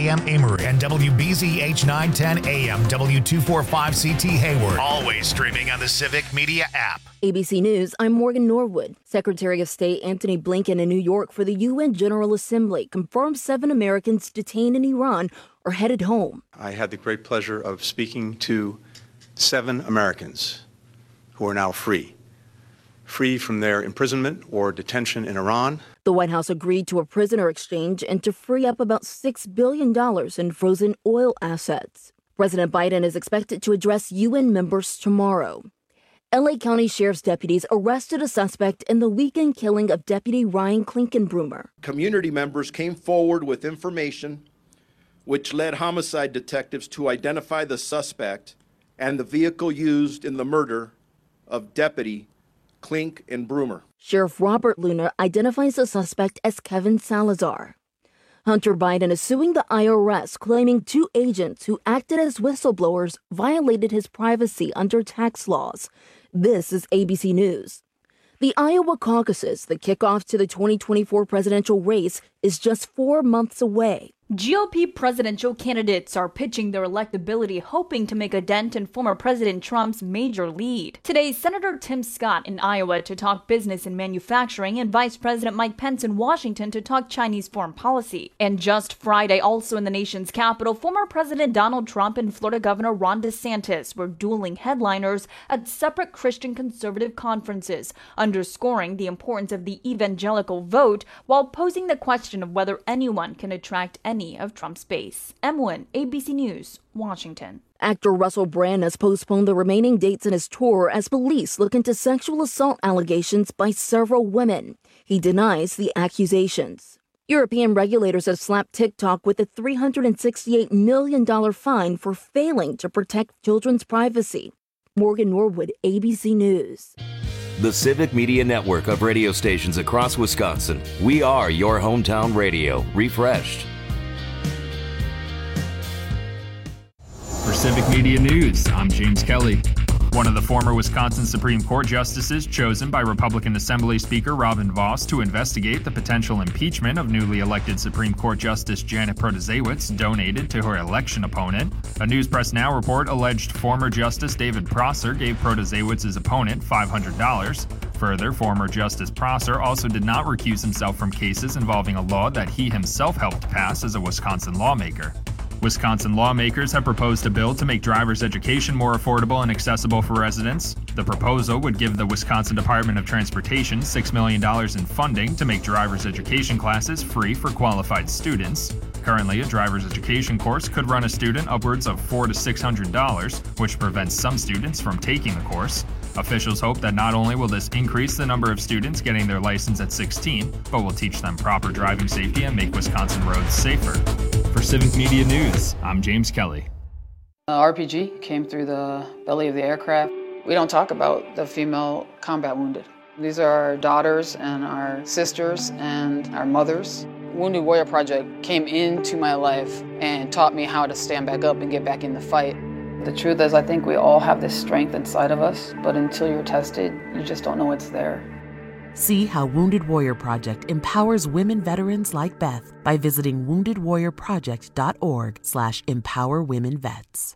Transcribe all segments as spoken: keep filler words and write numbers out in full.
A M Amory and W B Z H nine ten A M W two forty-five C T Hayward. Always streaming on the Civic Media app. A B C News, I'm Morgan Norwood. Secretary of State Antony Blinken in New York for the U N General Assembly confirmed seven Americans detained in Iran are headed home. I had the great pleasure of speaking to seven Americans who are now free. Free from their imprisonment or detention in Iran. The White House agreed to a prisoner exchange and to free up about six billion dollars in frozen oil assets. President Biden is expected to address U N members tomorrow. L A County Sheriff's deputies arrested a suspect in the weekend killing of Deputy Ryan Klinkenbrummer. Community members came forward with information which led homicide detectives to identify the suspect and the vehicle used in the murder of Deputy Klink and Brummer. Sheriff Robert Luna identifies the suspect as Kevin Salazar. Hunter Biden is suing the I R S, claiming two agents who acted as whistleblowers violated his privacy under tax laws. This is A B C News. The Iowa caucuses, the kickoff to the twenty twenty-four presidential race, is just four months away. G O P presidential candidates are pitching their electability, hoping to make a dent in former President Trump's major lead. Today, Senator Tim Scott in Iowa to talk business and manufacturing, and Vice President Mike Pence in Washington to talk Chinese foreign policy. And just Friday, also in the nation's capital, former President Donald Trump and Florida Governor Ron DeSantis were dueling headliners at separate Christian conservative conferences, underscoring the importance of the evangelical vote while posing the question of whether anyone can attract any of Trump's base. Emwin, A B C News, Washington. Actor Russell Brand has postponed the remaining dates in his tour as police look into sexual assault allegations by several women. He denies the accusations. European regulators have slapped TikTok with a three hundred sixty-eight million dollars fine for failing to protect children's privacy. Morgan Norwood, A B C News. The Civic Media Network of radio stations across Wisconsin. We are your hometown radio, refreshed. For Civic Media News, I'm James Kelly. One of the former Wisconsin Supreme Court justices chosen by Republican Assembly Speaker Robin Vos to investigate the potential impeachment of newly elected Supreme Court Justice Janet Protasiewicz donated to her election opponent. A News Press Now report alleged former Justice David Prosser gave Protasiewicz's opponent five hundred dollars. Further, former Justice Prosser also did not recuse himself from cases involving a law that he himself helped pass as a Wisconsin lawmaker. Wisconsin lawmakers have proposed a bill to make driver's education more affordable and accessible for residents. The proposal would give the Wisconsin Department of Transportation six million dollars in funding to make driver's education classes free for qualified students. Currently, a driver's education course could run a student upwards of four hundred to six hundred dollars, which prevents some students from taking the course. Officials hope that not only will this increase the number of students getting their license at sixteen, but will teach them proper driving safety and make Wisconsin roads safer. For Civic Media News, I'm James Kelly. Uh, R P G came through the belly of the aircraft. We don't talk about the female combat wounded. These are our daughters and our sisters and our mothers. Wounded Warrior Project came into my life and taught me how to stand back up and get back in the fight. The truth is, I think we all have this strength inside of us, but until you're tested, you just don't know it's there. See how Wounded Warrior Project empowers women veterans like Beth by visiting wounded warrior project dot org slash empower women vets.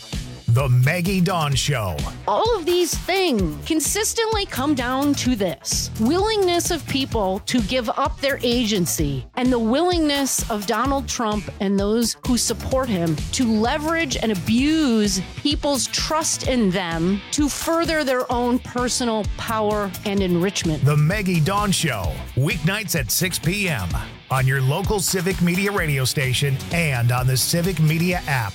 The Maggie Dawn Show. All of these things consistently come down to this: willingness of people to give up their agency, and the willingness of Donald Trump and those who support him to leverage and abuse people's trust in them to further their own personal power and enrichment. The Maggie Dawn Show, weeknights at six p.m. on your local Civic Media radio station and on the Civic Media app.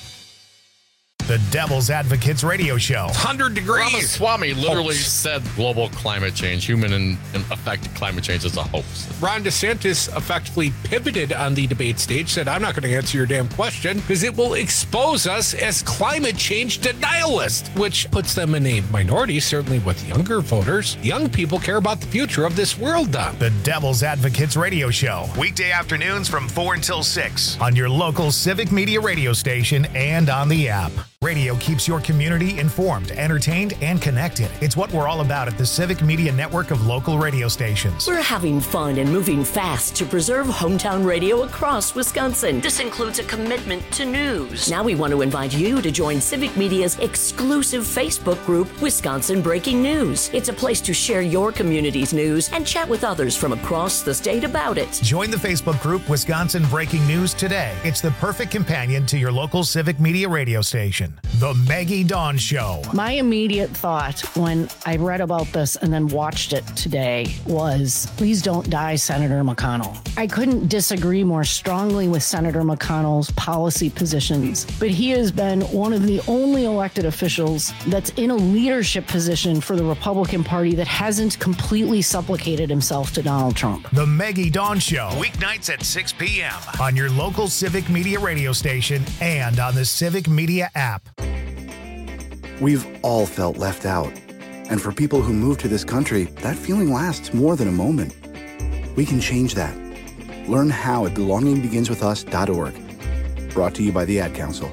The Devil's Advocates radio show. one hundred degrees. Ramaswamy literally Hoax. said global climate change, human and, and affected climate change is a hoax. Ron DeSantis effectively pivoted on the debate stage, said, I'm not going to answer your damn question because it will expose us as climate change denialists, which puts them in a minority, certainly with younger voters. Young people care about the future of this world, Don. The Devil's Advocates radio show. Weekday afternoons from four until six on your local Civic Media radio station and on the app. Radio keeps your community informed, entertained, and connected. It's what we're all about at the Civic Media Network of local radio stations. We're having fun and moving fast to preserve hometown radio across Wisconsin. This includes a commitment to news. Now we want to invite you to join Civic Media's exclusive Facebook group, Wisconsin Breaking News. It's a place to share your community's news and chat with others from across the state about it. Join the Facebook group Wisconsin Breaking News today. It's the perfect companion to your local Civic Media radio station. The Maggie Dawn Show. My immediate thought when I read about this and then watched it today was, please don't die, Senator McConnell. I couldn't disagree more strongly with Senator McConnell's policy positions, but he has been one of the only elected officials that's in a leadership position for the Republican Party that hasn't completely supplicated himself to Donald Trump. The Maggie Dawn Show, weeknights at six p.m. on your local Civic Media radio station and on the Civic Media app. We've all felt left out. And for people who move to this country, that feeling lasts more than a moment. We can change that. Learn how at belonging begins with us dot org. Brought to you by the Ad Council.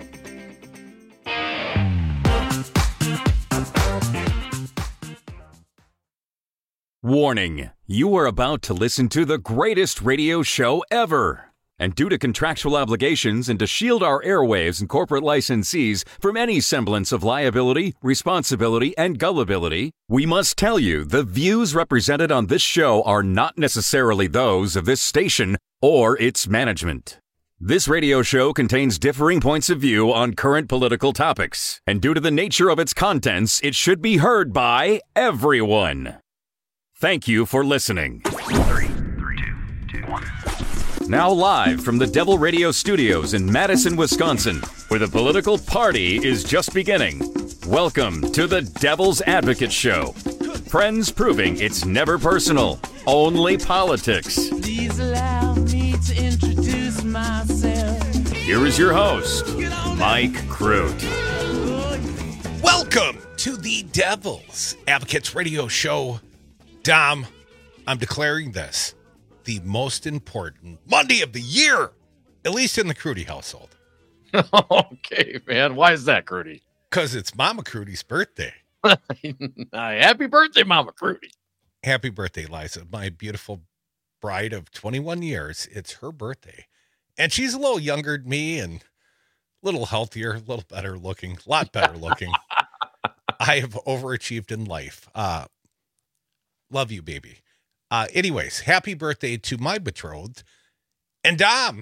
Warning, you are about to listen to the greatest radio show ever. And due to contractual obligations and to shield our airwaves and corporate licensees from any semblance of liability, responsibility, and gullibility, we must tell you the views represented on this show are not necessarily those of this station or its management. This radio show contains differing points of view on current political topics, and due to the nature of its contents, it should be heard by everyone. Thank you for listening. Three, three, two, two, one. Now live from the Devil Radio Studios in Madison, Wisconsin, where the political party is just beginning. Welcome to the Devil's Advocate Show. Friends proving it's never personal, only politics. Please allow me to introduce myself. Here is your host, Mike Crute. Welcome to the Devil's Advocates Radio Show. Dom, I'm declaring this the most important Monday of the year, at least in the Crudy household. Okay, man. Why is that, Crudy? Because it's Mama Crudy's birthday. Happy birthday, Mama Crudy. Happy birthday, Liza, my beautiful bride of twenty-one years. It's her birthday. And she's a little younger than me and a little healthier, a little better looking, a lot better looking. I have overachieved in life. Uh, love you, baby. Uh, anyways, happy birthday to my betrothed. And Dom,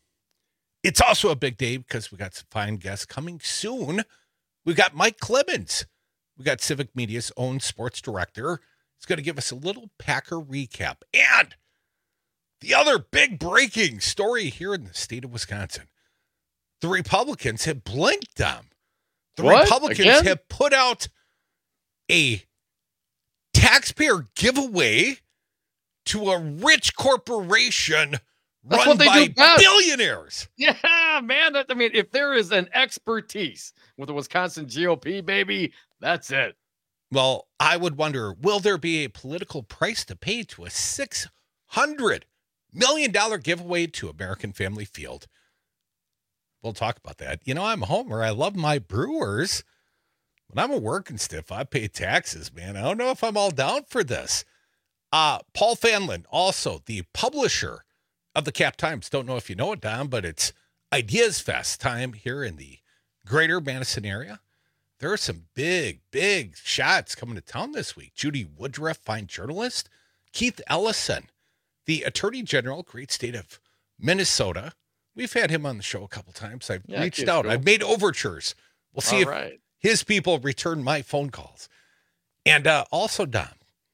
it's also a big day because we got some fine guests coming soon. We got Mike Clemens. We got Civic Media's own sports director. He's going to give us a little Packer recap. And the other big breaking story here in the state of Wisconsin. The Republicans have blinked, Dom. The What? Republicans Again? have put out a taxpayer giveaway to a rich corporation That's run what they by do best. billionaires. Yeah, man. That, I mean, if there is an expertise with the Wisconsin G O P, baby, that's it. Well, I would wonder, will there be a political price to pay to a six hundred million dollars giveaway to American Family Field? We'll talk about that. You know, I'm a homer. I love my Brewers. When I'm a working stiff, I pay taxes, man. I don't know if I'm all down for this. Uh, Paul Fanlon, also the publisher of the Cap Times. Don't know if you know it, Don, but it's Ideas Fest time here in the greater Madison area. There are some big, big shots coming to town this week. Judy Woodruff, fine journalist. Keith Ellison, the Attorney General, great state of Minnesota. We've had him on the show a couple times. I've Yeah, reached Keith's out. cool. I've made overtures. We'll see All if right. his people return my phone calls. And uh, also, Don,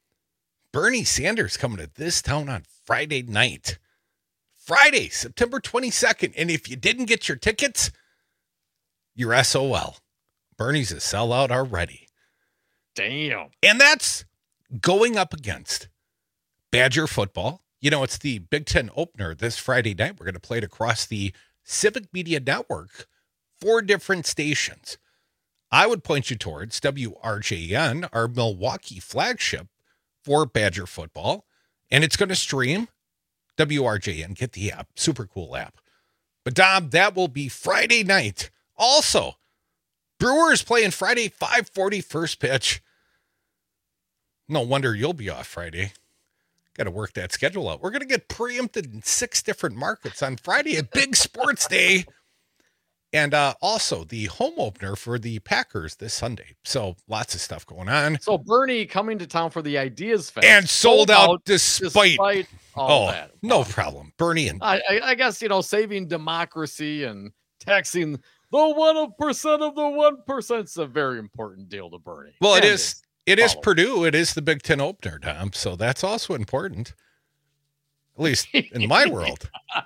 Bernie Sanders coming to this town on Friday night. Friday, September twenty-second. And if you didn't get your tickets, you're S O L. Bernie's a sellout already. Damn. And that's going up against Badger football. You know, it's the Big Ten opener this Friday night. We're going to play it across the Civic Media Network, four different stations. I would point you towards W R J N, our Milwaukee flagship for Badger football. And it's going to stream W R J N. Get the app. Super cool app. But Dom, that will be Friday night. Also, Brewers playing Friday, five forty first pitch. No wonder you'll be off Friday. Got to work that schedule out. We're going to get preempted in six different markets on Friday, a big sports day. And uh, also the home opener for the Packers this Sunday. So lots of stuff going on. So Bernie coming to town for the Ideas Fest. And sold, sold out, out despite, despite all oh, that. No problem. Bernie and... I, I, I guess, you know, saving democracy and taxing the one percent of the one percent is a very important deal to Bernie. Well, and it is. It is Purdue. It is the Big Ten opener, Tom. So that's also important. At least in my world.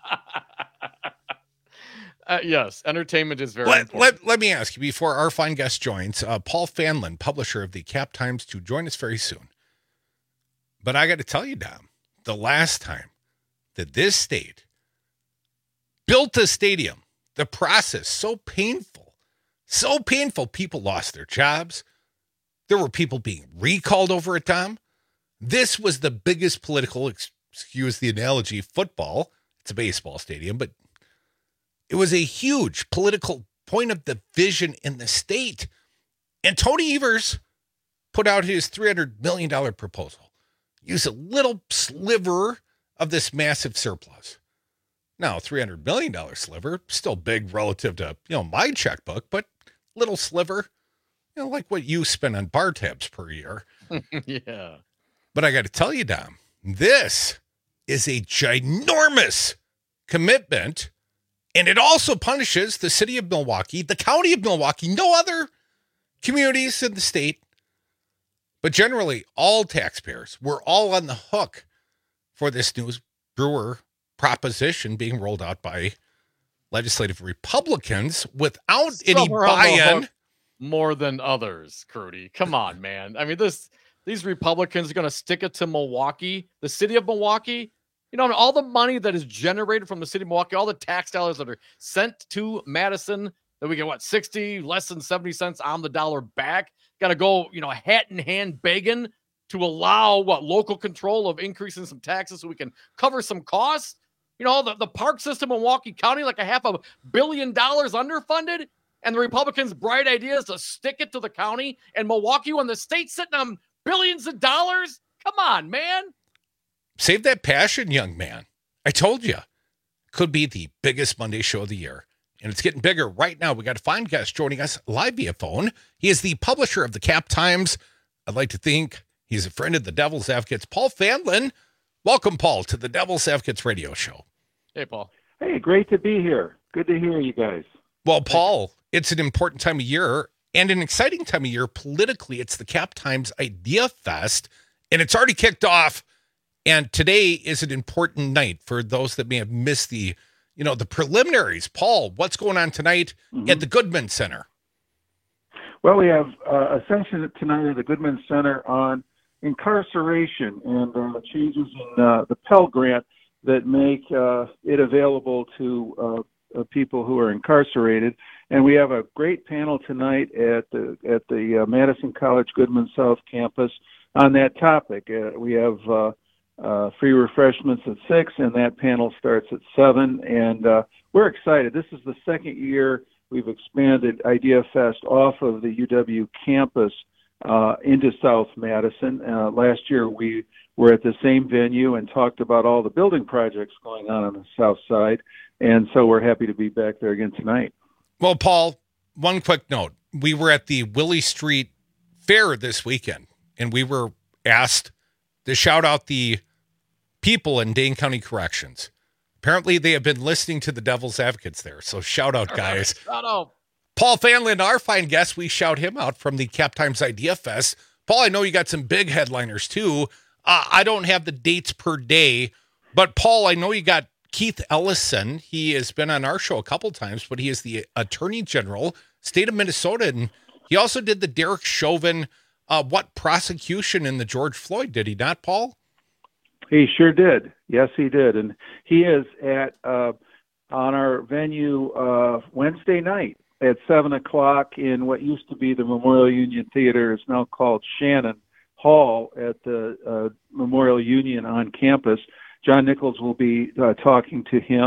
Uh, yes, entertainment is very let, important. Let, let me ask you, before our fine guest joins, uh, Paul Fanlon, publisher of the Cap Times, to join us very soon. But I got to tell you, Dom, the last time that this state built a stadium, the process so painful, so painful, people lost their jobs. There were people being recalled over it, Tom. This was the biggest political, excuse the analogy, football. It's a baseball stadium, but it was a huge political point of division in the state. And Tony Evers put out his three hundred million dollars proposal. Use a little sliver of this massive surplus. Now, three hundred million dollars sliver, still big relative to, you know, my checkbook, but little sliver, you know, like what you spend on bar tabs per year. Yeah. But I got to tell you, Dom, this is a ginormous commitment. And it also punishes the city of Milwaukee, the county of Milwaukee, no other communities in the state, but generally all taxpayers. We're all on the hook for this new brewer proposition being rolled out by legislative Republicans without Some any buy-in. More than others, Crudy. Come on, man. I mean, this these Republicans are going to stick it to Milwaukee, the city of Milwaukee. You know, all the money that is generated from the city of Milwaukee, all the tax dollars that are sent to Madison, that we get, what, sixty, less than seventy cents on the dollar back, got to go, you know, hat in hand begging to allow, what, local control of increasing some taxes so we can cover some costs. You know, the, the park system in Milwaukee County, like a half a billion dollars underfunded, and the Republicans' bright idea is to stick it to the county and Milwaukee when the state's sitting on billions of dollars. Come on, man. Save that passion, young man. I told you. Could be the biggest Monday show of the year. And it's getting bigger right now. We got a fine guest joining us live via phone. He is the publisher of the Cap Times. I'd like to think he's a friend of the Devil's Advocates, Paul Fanlon. Welcome, Paul, to the Devil's Advocates radio show. Hey, Paul. Hey, great to be here. Good to hear you guys. Well, Paul, it's an important time of year and an exciting time of year politically. It's the Cap Times Idea Fest, and it's already kicked off. And today is an important night for those that may have missed the, you know, the preliminaries. Paul, what's going on tonight mm-hmm. at the Goodman Center? Well, we have uh, a session tonight at the Goodman Center on incarceration and uh, changes in uh, the Pell Grant that make uh, it available to uh, uh, people who are incarcerated. And we have a great panel tonight at the at the uh, Madison College Goodman South campus on that topic. Uh, we have uh, Uh, free refreshments at six, and that panel starts at seven. And uh, we're excited. This is the second year we've expanded Idea Fest off of the U W campus uh, into South Madison. Uh, last year we were at the same venue and talked about all the building projects going on on the south side. And so we're happy to be back there again tonight. Well, Paul, one quick note. We were at the Willie Street Fair this weekend, and we were asked to shout out the people in Dane County Corrections. Apparently, they have been listening to the Devil's Advocates there. So shout out, guys. Shout out. Paul Fanlon, our fine guest, we shout him out from the Cap Times Idea Fest. Paul, I know you got some big headliners too. Uh, I don't have the dates per day, but Paul, I know you got Keith Ellison. He has been on our show a couple times, but he is the Attorney General, state of Minnesota, and he also did the Derek Chauvin Uh, what prosecution in the George Floyd, did he not, Paul? He sure did. Yes, he did. And he is at uh, on our venue uh, Wednesday night at seven o'clock in what used to be the Memorial Union Theater. It's now called Shannon Hall at the uh, Memorial Union on campus. John Nichols will be uh, talking to him.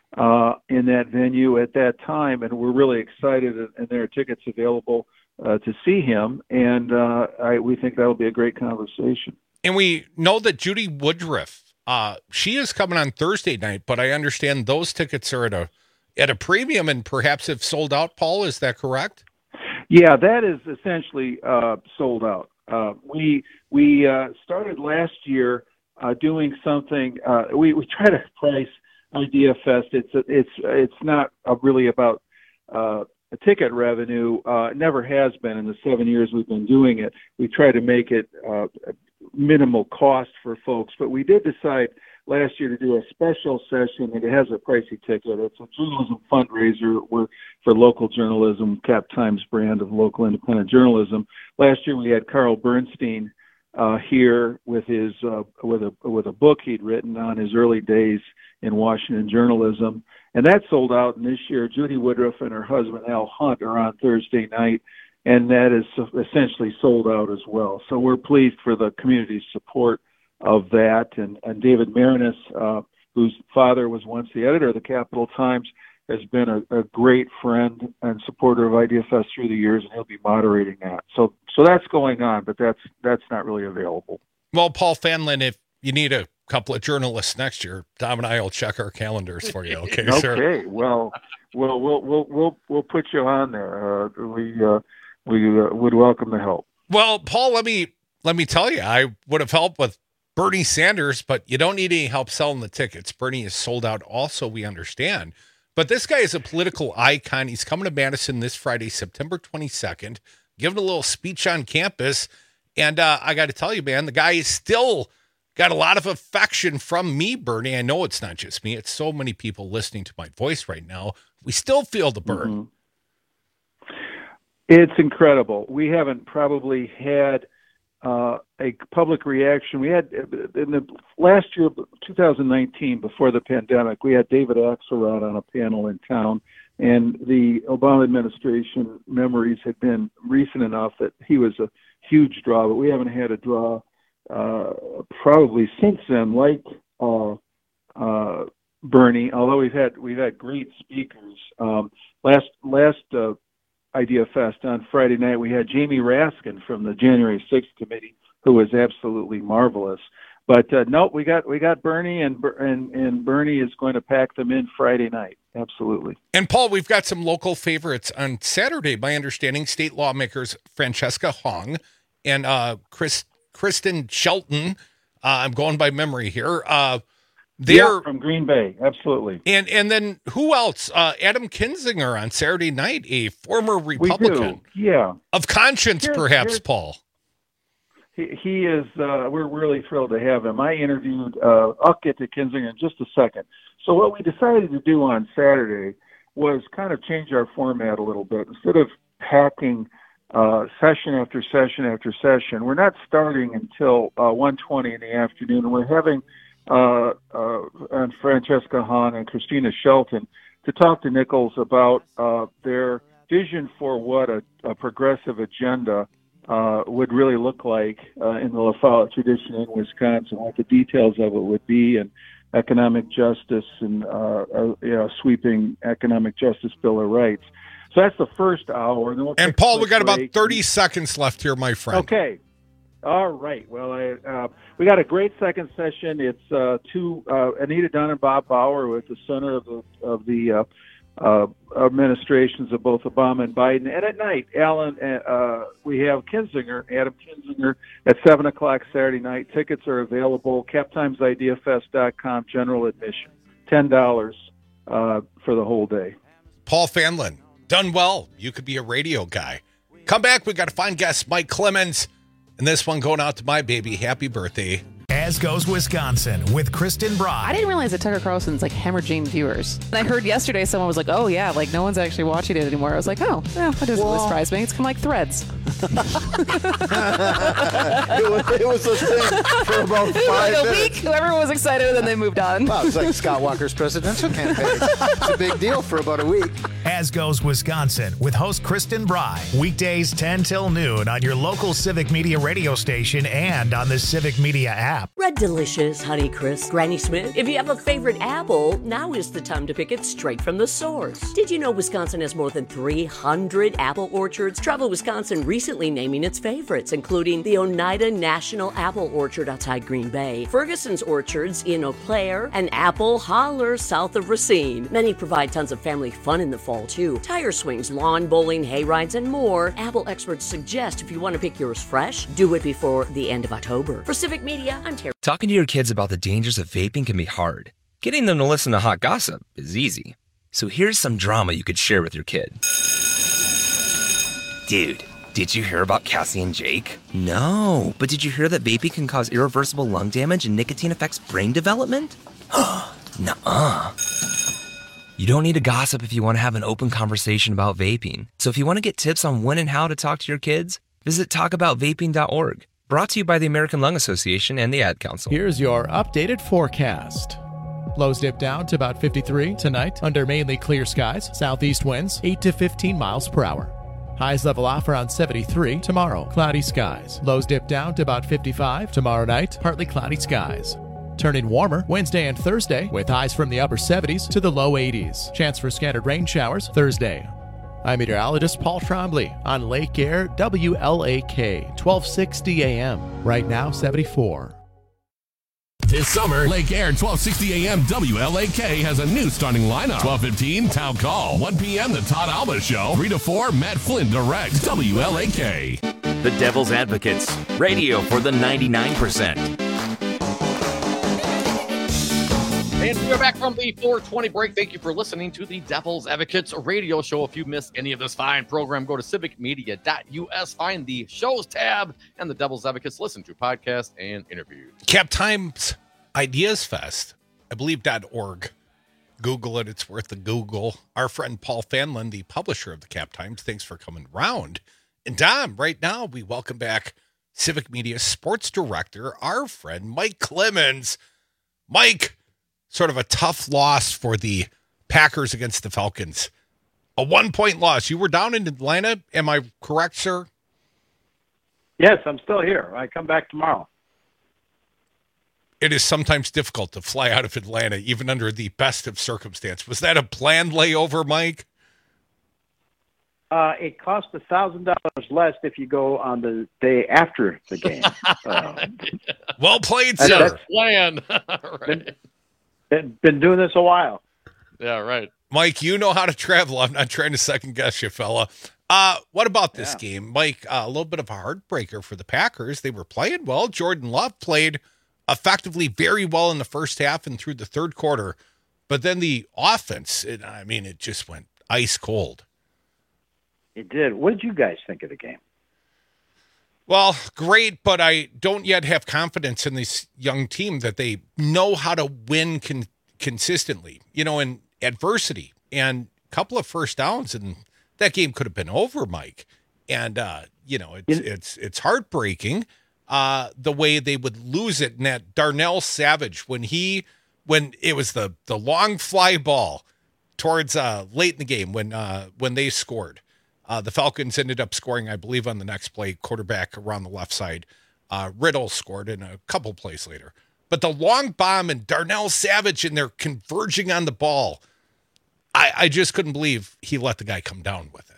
uh, in that venue at that time, and we're really excited, and there are tickets available uh, to see him, and uh, I, we think that'll be a great conversation. And we know that Judy Woodruff, uh, she is coming on Thursday night, but I understand those tickets are at a at a premium and perhaps have sold out, Paul. Is that correct? Yeah, that is essentially uh, sold out. Uh, we we uh, started last year uh, doing something. Uh, we we try to price Idea Fest. It's it's it's not really about uh, ticket revenue. Uh, it never has been in the seven years we've been doing it. We try to make it uh, minimal cost for folks, but we did decide last year to do a special session, and it has a pricey ticket. It's a journalism fundraiser for local journalism, Cap Times brand of local independent journalism. Last year we had Carl Bernstein uh, here with his uh, with a with a book he'd written on his early days in Washington journalism, and that sold out. And this year Judy Woodruff and her husband Al Hunt are on Thursday night, and that is essentially sold out as well. So we're pleased for the community's support of that, and, and David Marinas, uh, whose father was once the editor of the Capital Times, has been a, a great friend and supporter of Idea Fest through the years, and he'll be moderating that. So, so that's going on, but that's that's not really available. Well, Paul Fanlon, if you need a couple of journalists next year, Dom and I will check our calendars for you. Okay, okay. sir. Okay. Well, we'll we'll we'll we'll we'll put you on there. Uh, we uh, we uh, would welcome the help. Well, Paul, let me let me tell you, I would have helped with Bernie Sanders, but you don't need any help selling the tickets. Bernie is sold out also, we understand. But this guy is a political icon. He's coming to Madison this Friday, September twenty-second, giving a little speech on campus. And uh, I got to tell you, man, the guy is still got a lot of affection from me, Bernie. I know it's not just me. It's so many people listening to my voice right now. We still feel the burn. Mm-hmm. It's incredible. We haven't probably had Uh, a public reaction. We had in the last year, two thousand nineteen, before the pandemic, we had David Axelrod on a panel in town, and the Obama administration memories had been recent enough that he was a huge draw, but we haven't had a draw uh, probably since then, like uh, uh, Bernie. Although we've had we've had great speakers. Um, last last. Uh, Idea Fest on Friday night, we had Jamie Raskin from the January sixth committee, who was absolutely marvelous. But uh, no, we got we got Bernie, and and and Bernie is going to pack them in Friday night. Absolutely. And Paul, we've got some local favorites on Saturday. My understanding, state lawmakers Francesca Hong and uh, Chris Kristen Shelton. Uh, I'm going by memory here. Uh, They're yeah, from Green Bay, absolutely. And and then who else? Uh, Adam Kinzinger on Saturday night, a former Republican. We do. Yeah. Of conscience, here's, perhaps, here's, Paul. He, he is, uh, we're really thrilled to have him. I interviewed, uh, I'll get to Kinzinger in just a second. So what we decided to do on Saturday was kind of change our format a little bit. Instead of packing uh, session after session after session, we're not starting until uh, one twenty in the afternoon, and we're having Uh, uh, and Francesca Hahn and Christina Shelton to talk to Nichols about uh, their vision for what a, a progressive agenda uh, would really look like uh, in the La Follette tradition in Wisconsin, what the details of it would be, and economic justice and uh, uh, you know, sweeping economic justice Bill of Rights. So that's the first hour. And, we'll and Paul, we got about thirty seconds left here, my friend. Okay. All right. Well, I, uh, we got a great second session. It's uh, two uh, Anita Dunn and Bob Bauer at the center of the of the uh, uh, administrations of both Obama and Biden. And at night, Alan, uh, we have Kinzinger, Adam Kinzinger, at seven o'clock Saturday night. Tickets are available. cap times idea fest dot com. General admission, ten dollars uh, for the whole day. Paul Fanlon, done well. You could be a radio guy. Come back. We got a fine guest, Mike Clemens. And this one going out to my baby. Happy birthday. As goes Wisconsin with Kristen Brock. I didn't realize that Tucker Carlson's like hemorrhaging viewers. And I heard yesterday someone was like, oh yeah, like no one's actually watching it anymore. I was like, oh, yeah, that doesn't really surprise me. It's kind of like Threads. it, was, it was a thing for about five like a minutes. week. Everyone was excited and then they moved on. Wow, it's like Scott Walker's presidential campaign. It's a big deal for about a week. As Goes Wisconsin with host Kristen Bry. Weekdays ten till noon on your local Civic Media radio station and on the Civic Media app. Red Delicious, Honeycrisp, Granny Smith. If you have a favorite apple, now is the time to pick it straight from the source. Did you know Wisconsin has more than three hundred apple orchards? Travel Wisconsin recently naming its favorites, including the Oneida National Apple Orchard outside Green Bay, Ferguson's Orchards in Eau Claire, and Apple Holler south of Racine. Many provide tons of family fun in the fall, too. Tire swings, lawn bowling, hay rides, and more. Apple experts suggest if you want to pick yours fresh, do it before the end of October. For Civic Media, I'm Terry. Talking to your kids about the dangers of vaping can be hard. Getting them to listen to hot gossip is easy. So here's some drama you could share with your kid. Dude, did you hear about Cassie and Jake? No, but did you hear that vaping can cause irreversible lung damage and nicotine affects brain development? Nuh-uh. You don't need to gossip if you want to have an open conversation about vaping. So if you want to get tips on when and how to talk to your kids, visit talk about vaping dot org. Brought to you by the American Lung Association and the Ad Council. Here's your updated forecast. Lows dip down to about fifty-three tonight under mainly clear skies. Southeast winds eight to fifteen miles per hour. Highs level off around seventy-three tomorrow. Cloudy skies. Lows dip down to about fifty-five tomorrow night. Partly cloudy skies. Turning warmer Wednesday and Thursday with highs from the upper seventies to the low eighties. Chance for scattered rain showers Thursday. I'm meteorologist Paul Trombley on Lake Air W L A K twelve sixty A M. Right now seventy-four. This summer, Lake Air twelve sixty A M W L A K has a new starting lineup. twelve fifteen, Town Call. one p.m., The Todd Alba Show. three to four, Matt Flynn Direct. W L A K. The Devil's Advocates. Radio for the ninety-nine percent. And we are back from the four twenty break. Thank you for listening to the Devil's Advocates radio show. If you missed any of this fine program, go to civic media dot U S, find the shows tab, and the Devil's Advocates listen to podcast and interviews. Cap Times Ideas Fest, I believe .org. Google it. It's worth the Google. Our friend Paul Fanlon, the publisher of the Cap Times, thanks for coming round. And Dom, right now, we welcome back Civic Media Sports Director, our friend Mike Clemens. Mike, sort of a tough loss for the Packers against the Falcons. A one-point loss. You were down in Atlanta. Am I correct, sir? Yes, I'm still here. I come back tomorrow. It is sometimes difficult to fly out of Atlanta, even under the best of circumstance. Was that a planned layover, Mike? Uh, it costs a thousand dollars less if you go on the day after the game. uh, well played, that's, sir. That's Plan. right. Been, been, been doing this a while. Yeah, right. Mike, you know how to travel. I'm not trying to second guess you, fella. Uh, what about this yeah. game, Mike? Uh, a little bit of a heartbreaker for the Packers. They were playing well. Jordan Love played effectively very well in the first half and through the third quarter, but then the offense, it, I mean, it just went ice cold. It did. What did you guys think of the game? Well, great, but I don't yet have confidence in this young team that they know how to win con- consistently, you know, in adversity. And a couple of first downs, and that game could have been over, Mike. And, uh, you know, it's it's it's heartbreaking uh, the way they would lose it. And that Darnell Savage, when he, when it was the, the long fly ball towards uh, late in the game when uh, when they scored. Uh, the Falcons ended up scoring, I believe, on the next play, quarterback around the left side. Uh, Riddle scored in a couple plays later. But the long bomb and Darnell Savage, and they're converging on the ball. I, I just couldn't believe he let the guy come down with it.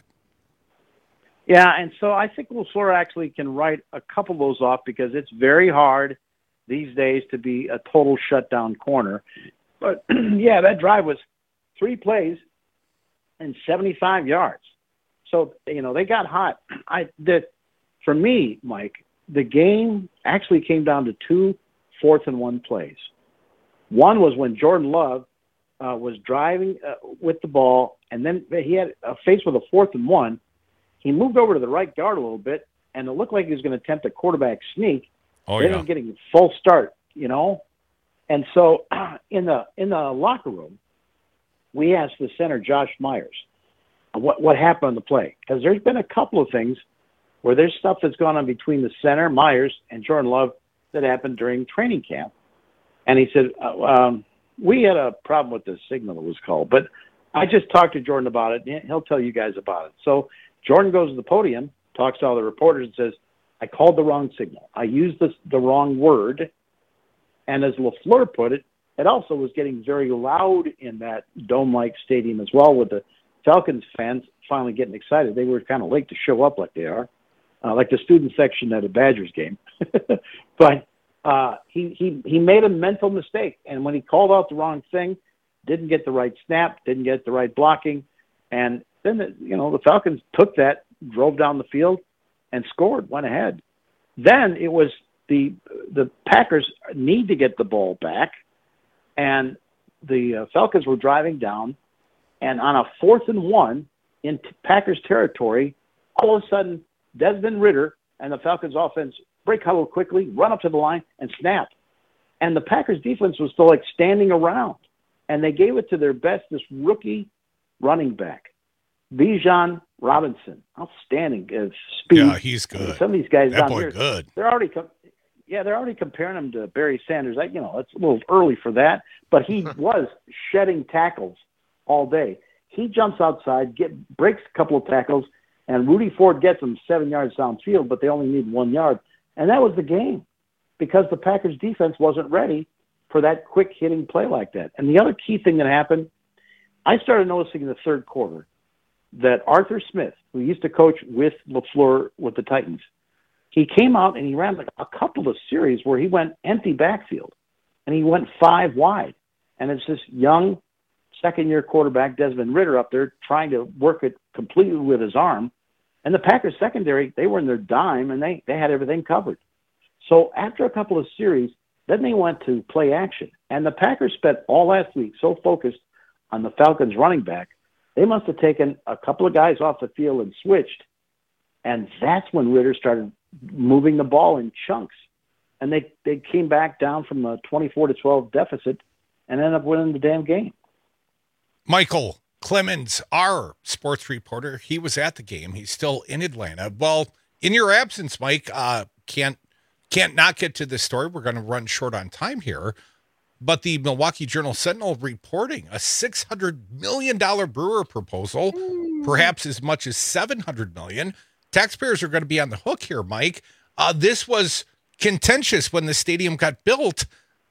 Yeah, and so I think LaFleur actually can write a couple of those off because it's very hard these days to be a total shutdown corner. But, yeah, that drive was three plays and seventy-five yards. So, you know, they got hot. I the, for me, Mike, the game actually came down to two fourth and one plays. One was when Jordan Love uh, was driving uh, with the ball, and then he had a face with a fourth and one. He moved over to the right guard a little bit, and it looked like he was going to attempt a quarterback sneak. Oh, they yeah. were getting a full start, you know. And so in the in the locker room, we asked the center, Josh Myers, what what happened on the play, because there's been a couple of things where there's stuff that's gone on between the center, Myers, and Jordan Love that happened during training camp. And he said, uh, um, we had a problem with the signal, it was called, but I just talked to Jordan about it, and he'll tell you guys about it. So Jordan goes to the podium, talks to all the reporters, and says, I called the wrong signal. I used this, the wrong word. And as LaFleur put it, it also was getting very loud in that dome-like stadium as well, with the Falcons fans finally getting excited. They were kind of late to show up like they are, uh, like the student section at a Badgers game. But uh, he, he, he made a mental mistake. And when he called out the wrong thing, didn't get the right snap, didn't get the right blocking. And then, the, you know, the Falcons took that, drove down the field, and scored, went ahead. Then it was the the Packers need to get the ball back, and the uh, Falcons were driving down, and on a fourth and one in t- Packers territory, all of a sudden, Desmond Ridder and the Falcons offense break huddle quickly, run up to the line, and snap. And the Packers defense was still like standing around, and they gave it to their best, this rookie running back, Bijan Robinson. Outstanding uh, speed. Yeah, he's good. And some of these guys that down boy here, good. They're already, com- yeah, they're already comparing him to Barry Sanders. I, you know, it's a little early for that, but he was shedding tackles all day. He jumps outside, get breaks a couple of tackles, and Rudy Ford gets him seven yards downfield, but they only need one yard, and that was the game because the Packers defense wasn't ready for that quick hitting play like that. And the other key thing that happened, I started noticing in the third quarter that Arthur Smith, who used to coach with LaFleur with the Titans, he came out and he ran like a couple of series where he went empty backfield, and he went five wide. And it's this young second-year quarterback, Desmond Ridder, up there trying to work it completely with his arm. And the Packers secondary, they were in their dime, and they, they had everything covered. So after a couple of series, then they went to play action. And the Packers spent all last week so focused on the Falcons running back, they must have taken a couple of guys off the field and switched. And that's when Ridder started moving the ball in chunks. And they, they came back down from a twenty-four to twelve deficit and ended up winning the damn game. Michael Clemens, our sports reporter, he was at the game. He's still in Atlanta. Well, in your absence, Mike, uh, can't can't not get to this story. We're going to run short on time here. But the Milwaukee Journal-Sentinel reporting a six hundred million dollars Brewer proposal, perhaps as much as seven hundred million dollars. Taxpayers are going to be on the hook here, Mike. Uh, this was contentious when the stadium got built.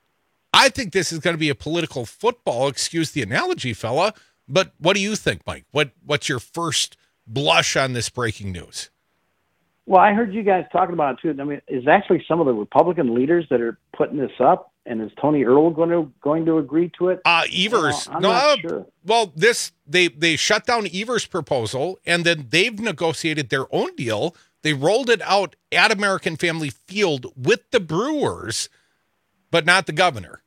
I think this is going to be a political football, excuse the analogy, fella. But what do you think, Mike? What What's your first blush on this breaking news? Well, I heard you guys talking about it, too. I mean, is actually some of the Republican leaders that are putting this up, and is Tony Earl going to going to agree to it? Uh, Evers. You know, I'm no, not sure. Well, this they they shut down Evers' proposal, and then they've negotiated their own deal. They rolled it out at American Family Field with the Brewers, but not the governor.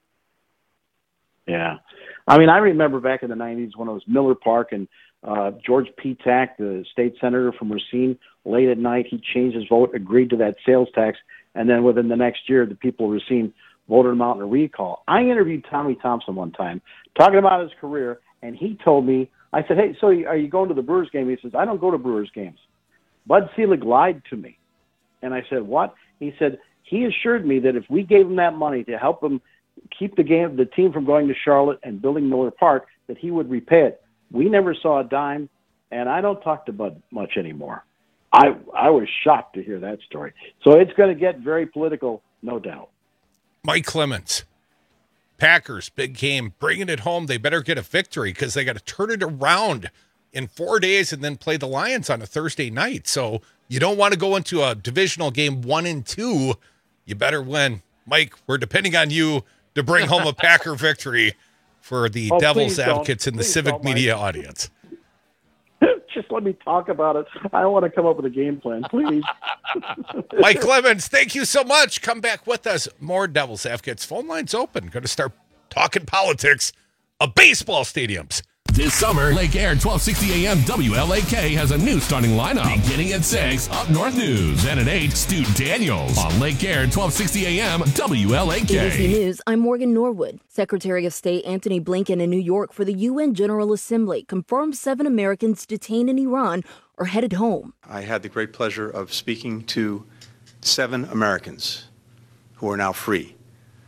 Yeah. I mean, I remember back in the nineties when it was Miller Park, and uh, George Petak, the state senator from Racine, late at night, he changed his vote, agreed to that sales tax, and then within the next year, the people of Racine voted him out in a recall. I interviewed Tommy Thompson one time, talking about his career, and he told me, I said, hey, so are you going to the Brewers game? He says, I don't go to Brewers games. Bud Selig lied to me. And I said, what? He said, he assured me that if we gave him that money to help him keep the game, the team from going to Charlotte and building Miller Park, that he would repay it. We never saw a dime, and I don't talk to Bud much anymore. I I was shocked to hear that story. So it's going to get very political, no doubt. Mike Clemens, Packers, big game, bringing it home. They better get a victory because they got to turn it around in four days and then play the Lions on a Thursday night. So you don't want to go into a divisional game one and two. You better win. Mike, we're depending on you to bring home a Packer victory for the Oh, Devil's please don't. Advocates in the Please civic don't, Mike. media audience. Just let me talk about it. I don't want to come up with a game plan, please. Mike Clemens, thank you so much. Come back with us. More Devil's Advocates. Phone lines open. Going to start talking politics of baseball stadiums. This summer, Lake Air twelve sixty A M W L A K has a new starting lineup. Beginning at six, Up North News. And at eight, Stu Daniels. On Lake Air twelve sixty A M W L A K. A B C News, I'm Morgan Norwood. Secretary of State Antony Blinken in New York for the U N General Assembly confirmed seven Americans detained in Iran are headed home. I had the great pleasure of speaking to seven Americans who are now free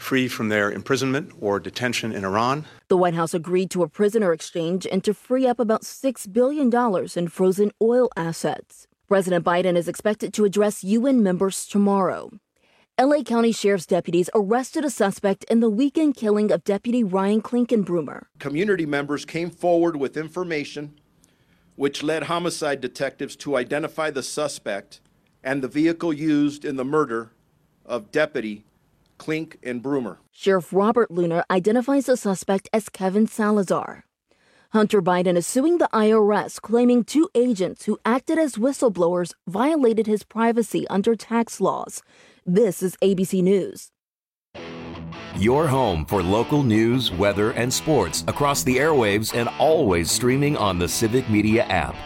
free from their imprisonment or detention in Iran. The White House agreed to a prisoner exchange and to free up about six billion dollars in frozen oil assets. President Biden is expected to address U N members tomorrow. L A County Sheriff's deputies arrested a suspect in the weekend killing of Deputy Ryan Klinkenbrummer. Community members came forward with information which led homicide detectives to identify the suspect and the vehicle used in the murder of Deputy Klink and Brummer. Sheriff Robert Lunar identifies the suspect as Kevin Salazar. Hunter Biden is suing the I R S, claiming two agents who acted as whistleblowers violated his privacy under tax laws. This is A B C News. Your home for local news, weather, and sports across the airwaves and always streaming on the Civic Media app.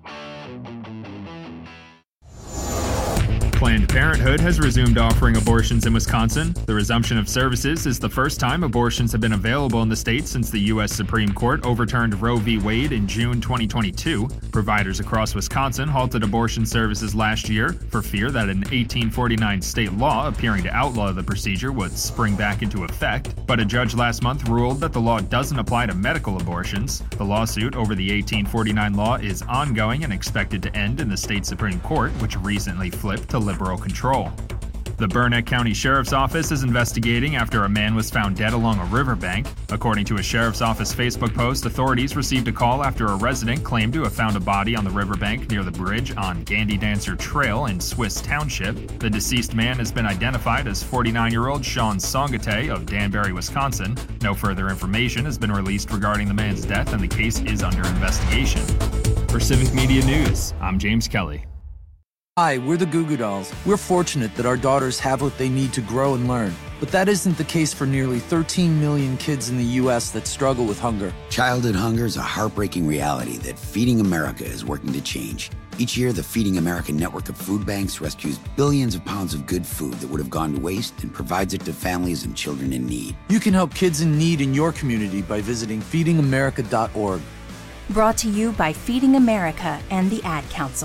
Planned Parenthood has resumed offering abortions in Wisconsin. The resumption of services is the first time abortions have been available in the state since the U S Supreme Court overturned Roe v. Wade in June twenty twenty-two. Providers across Wisconsin halted abortion services last year for fear that an eighteen forty-nine state law appearing to outlaw the procedure would spring back into effect. But a judge last month ruled that the law doesn't apply to medical abortions. The lawsuit over the eighteen forty-nine law is ongoing and expected to end in the state Supreme Court, which recently flipped to liberal control. The Burnett County Sheriff's Office is investigating after a man was found dead along a riverbank. According to a Sheriff's Office Facebook post, authorities received a call after a resident claimed to have found a body on the riverbank near the bridge on Gandy Dancer Trail in Swiss Township. The deceased man has been identified as forty-nine-year-old Sean Songate of Danbury, Wisconsin. No further information has been released regarding the man's death, and the case is under investigation. For Civic Media News, I'm James Kelly. Hi, we're the Goo Goo Dolls. We're fortunate that our daughters have what they need to grow and learn. But that isn't the case for nearly thirteen million kids in the U S that struggle with hunger. Childhood hunger is a heartbreaking reality that Feeding America is working to change. Each year, the Feeding America network of food banks rescues billions of pounds of good food that would have gone to waste and provides it to families and children in need. You can help kids in need in your community by visiting feeding america dot org. Brought to you by Feeding America and the Ad Council.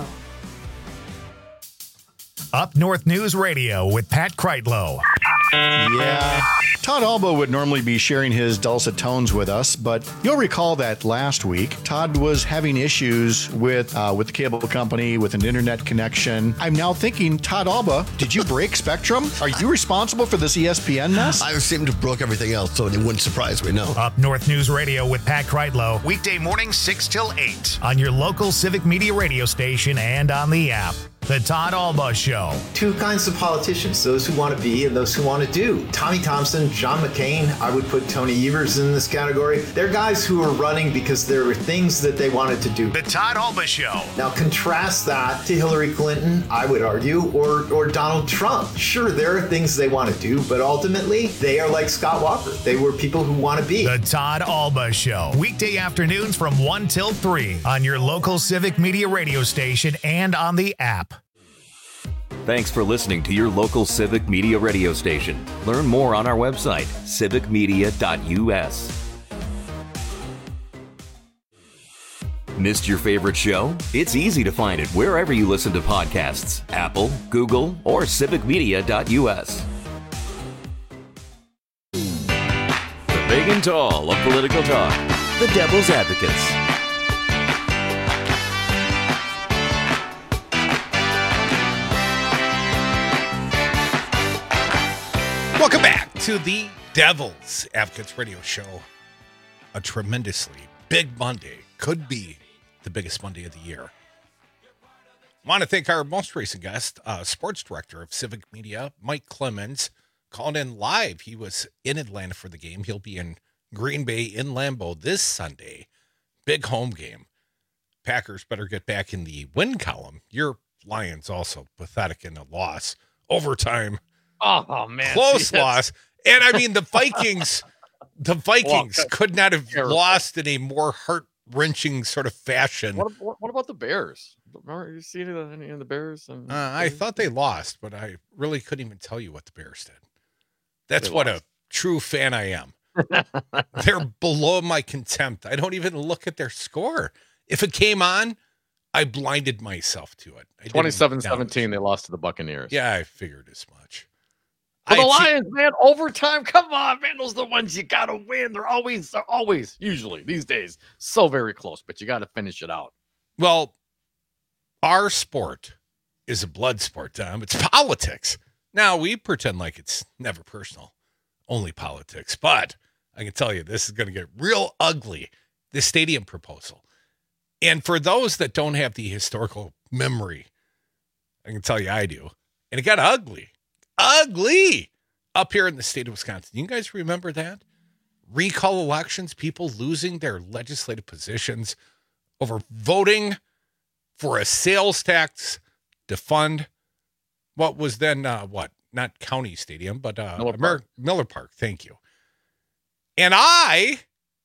Up North News Radio with Pat Kreitlow. Yeah. Todd Alba would normally be sharing his dulcet tones with us, but you'll recall that last week, Todd was having issues with uh, with the cable company, with an internet connection. I'm now thinking, Todd Alba, did you break Spectrum? Are you responsible for this E S P N mess? I seem to have broke everything else, so it wouldn't surprise me, no. Up North News Radio with Pat Kreitlow, weekday mornings six till eight on your local Civic Media radio station and on the app. The Todd Alba Show. Two kinds of politicians, those who want to be and those who want to do. Tommy Thompson, John McCain, I would put Tony Evers in this category. They're guys who are running because there were things that they wanted to do. The Todd Alba Show. Now contrast that to Hillary Clinton, I would argue, or, or Donald Trump. Sure, there are things they want to do, but ultimately, they are like Scott Walker. They were people who want to be. The Todd Alba Show. Weekday afternoons from one till three on your local Civic Media radio station and on the app. Thanks for listening to your local Civic Media radio station. Learn more on our website, civic media dot u s. Missed your favorite show? It's easy to find it wherever you listen to podcasts. Apple, Google, or civic media dot u s. The big and tall of political talk. The Devil's Advocates. Welcome back to the Devil's Advocates Radio Show. A tremendously big Monday. Could be the biggest Monday of the year. I want to thank our most recent guest, uh, sports director of Civic Media, Mike Clemens, called in live. He was in Atlanta for the game. He'll be in Green Bay in Lambeau this Sunday. Big home game. Packers better get back in the win column. Your Lions also pathetic in a loss. Overtime. Oh, man. Close yes. loss. And I mean, the Vikings, the Vikings well, could not have terrible. lost in a more heart-wrenching sort of fashion. What, what, what about the Bears? Remember, you see any of the Bears? And uh, I thought they lost, but I really couldn't even tell you what the Bears did. That's they what lost. a true fan I am. They're below my contempt. I don't even look at their score. If it came on, I blinded myself to it. twenty-seven seventeen, they lost to the Buccaneers. Yeah, I figured as much. For the Lions, man, overtime. Come on, man. Those are the ones you got to win. They're always, they're always, usually these days, so very close, but you got to finish it out. Well, our sport is a blood sport, Tom. It's politics. Now, we pretend like it's never personal, only politics. But I can tell you, this is going to get real ugly, this stadium proposal. And for those that don't have the historical memory, I can tell you I do. And it got ugly. Ugly up here in the state of Wisconsin. You guys remember that? Recall elections, people losing their legislative positions over voting for a sales tax to fund what was then, uh, what, not County Stadium, but uh, Miller, Amer- Park. Miller Park. Thank you. And I,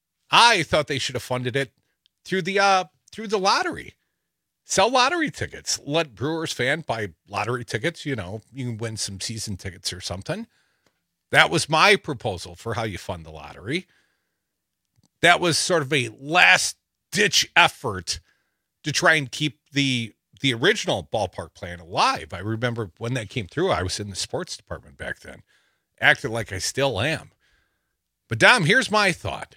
I thought they should have funded it through the uh, through the lottery. Sell lottery tickets. Let Brewers fan buy lottery tickets. You know, you can win some season tickets or something. That was my proposal for how you fund the lottery. That was sort of a last-ditch effort to try and keep the the original ballpark plan alive. I remember when that came through, I was in the sports department back then. Acted like I still am. But, Dom, here's my thought.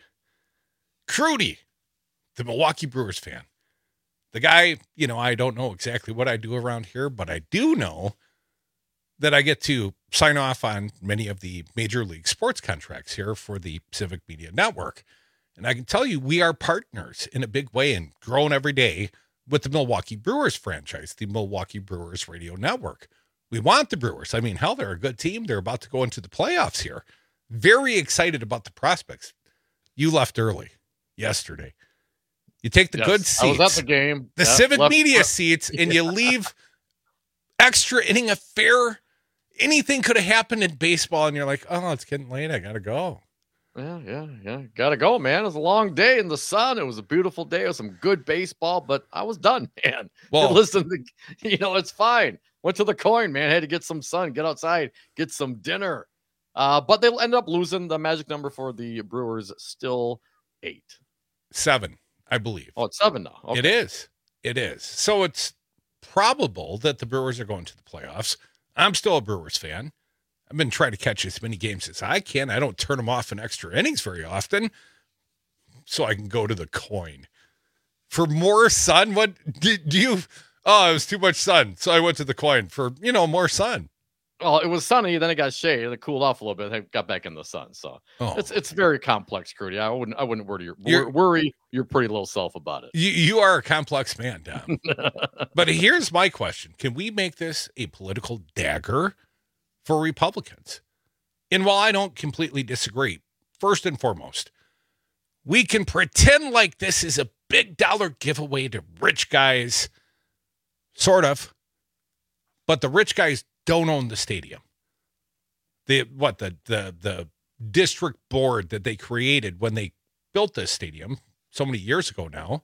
Crudy, the Milwaukee Brewers fan. The guy, you know, I don't know exactly what I do around here, but I do know that I get to sign off on many of the major league sports contracts here for the Civic Media Network. And I can tell you, we are partners in a big way and growing every day with the Milwaukee Brewers franchise, the Milwaukee Brewers Radio Network. We want the Brewers. I mean, hell, they're a good team. They're about to go into the playoffs here. Very excited about the prospects. You left early yesterday. You take the yes, good seats. I was at the game. The yep, Civic left, Media left. seats, and Yeah. you leave extra inning affair. Anything could have happened in baseball, and you're like, oh, it's getting late. I got to go. Yeah, yeah, yeah. Gotta go, man. It was a long day in the sun. It was a beautiful day. It was some good baseball, but I was done, man. Well, listen, to, you know, it's fine. Went to the coin, man. Had to get some sun, get outside, get some dinner. Uh, but they ended up losing. The magic number for the Brewers still eight. Seven, I believe. Oh, it's seven now. Okay. It is. It is. So it's probable that the Brewers are going to the playoffs. I'm still a Brewers fan. I've been trying to catch as many games as I can. I don't turn them off in extra innings very often, so I can go to the coin. For more sun, what do, do you? Oh, it was too much sun, so I went to the coin for, you know, more sun. Well, it was sunny, then it got shade, and it cooled off a little bit. They got back in the sun, so oh. it's it's very complex, Crudy. I wouldn't I wouldn't worry your You're, worry your pretty little self about it. You you are a complex man, Dom. But here's my question: can we make this a political dagger for Republicans? And while I don't completely disagree, first and foremost, we can pretend like this is a big dollar giveaway to rich guys, sort of, but the rich guys don't own the stadium. The what the the the district board that they created when they built this stadium so many years ago now,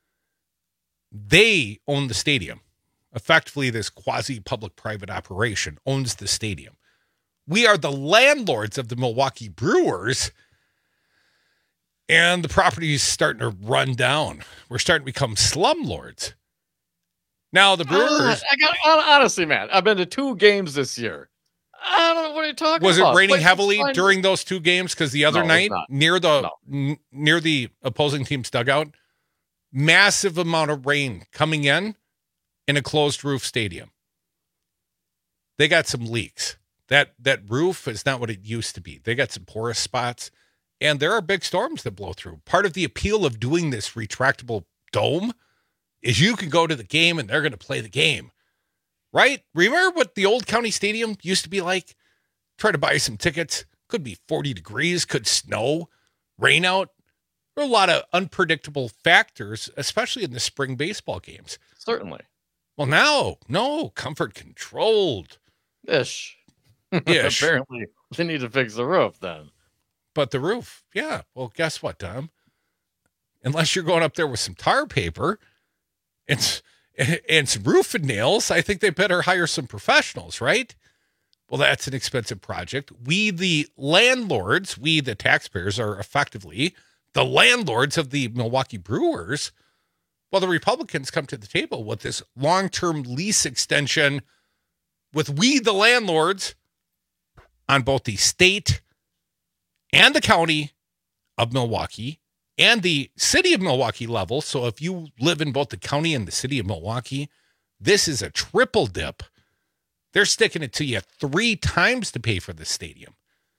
they own the stadium. Effectively, this quasi-public-private operation owns the stadium. We are the landlords of the Milwaukee Brewers, and the property is starting to run down. We're starting to become slumlords. Now, the Brewers... Uh, I got, honestly, man, I've been to two games this year. I don't know what you're talking was about. Was it raining Places heavily fine. during those two games? Because the other No, night, not. near the No. n- near the opposing team's dugout, massive amount of rain coming in in a closed roof stadium. They got some leaks. That that roof is not what it used to be. They got some porous spots, and there are big storms that blow through. Part of the appeal of doing this retractable dome is you can go to the game and they're going to play the game, right? Remember what the old county stadium used to be like? Try to buy some tickets. Could be forty degrees, could snow, rain out. There are a lot of unpredictable factors, especially in the spring baseball games. Certainly. Well, now, no, comfort controlled. Ish. Ish. Apparently, they need to fix the roof then. But the roof, yeah. Well, guess what, Tom? Unless you're going up there with some tar paper and, and some roofing nails, I think they better hire some professionals, right? Well, that's an expensive project. We, the landlords, we, the taxpayers, are effectively the landlords of the Milwaukee Brewers. Well, the Republicans come to the table with this long-term lease extension with we, the landlords, on both the state and the county of Milwaukee and the city of Milwaukee level. So if you live in both the county and the city of Milwaukee, this is a triple dip. They're sticking it to you three times to pay for the stadium.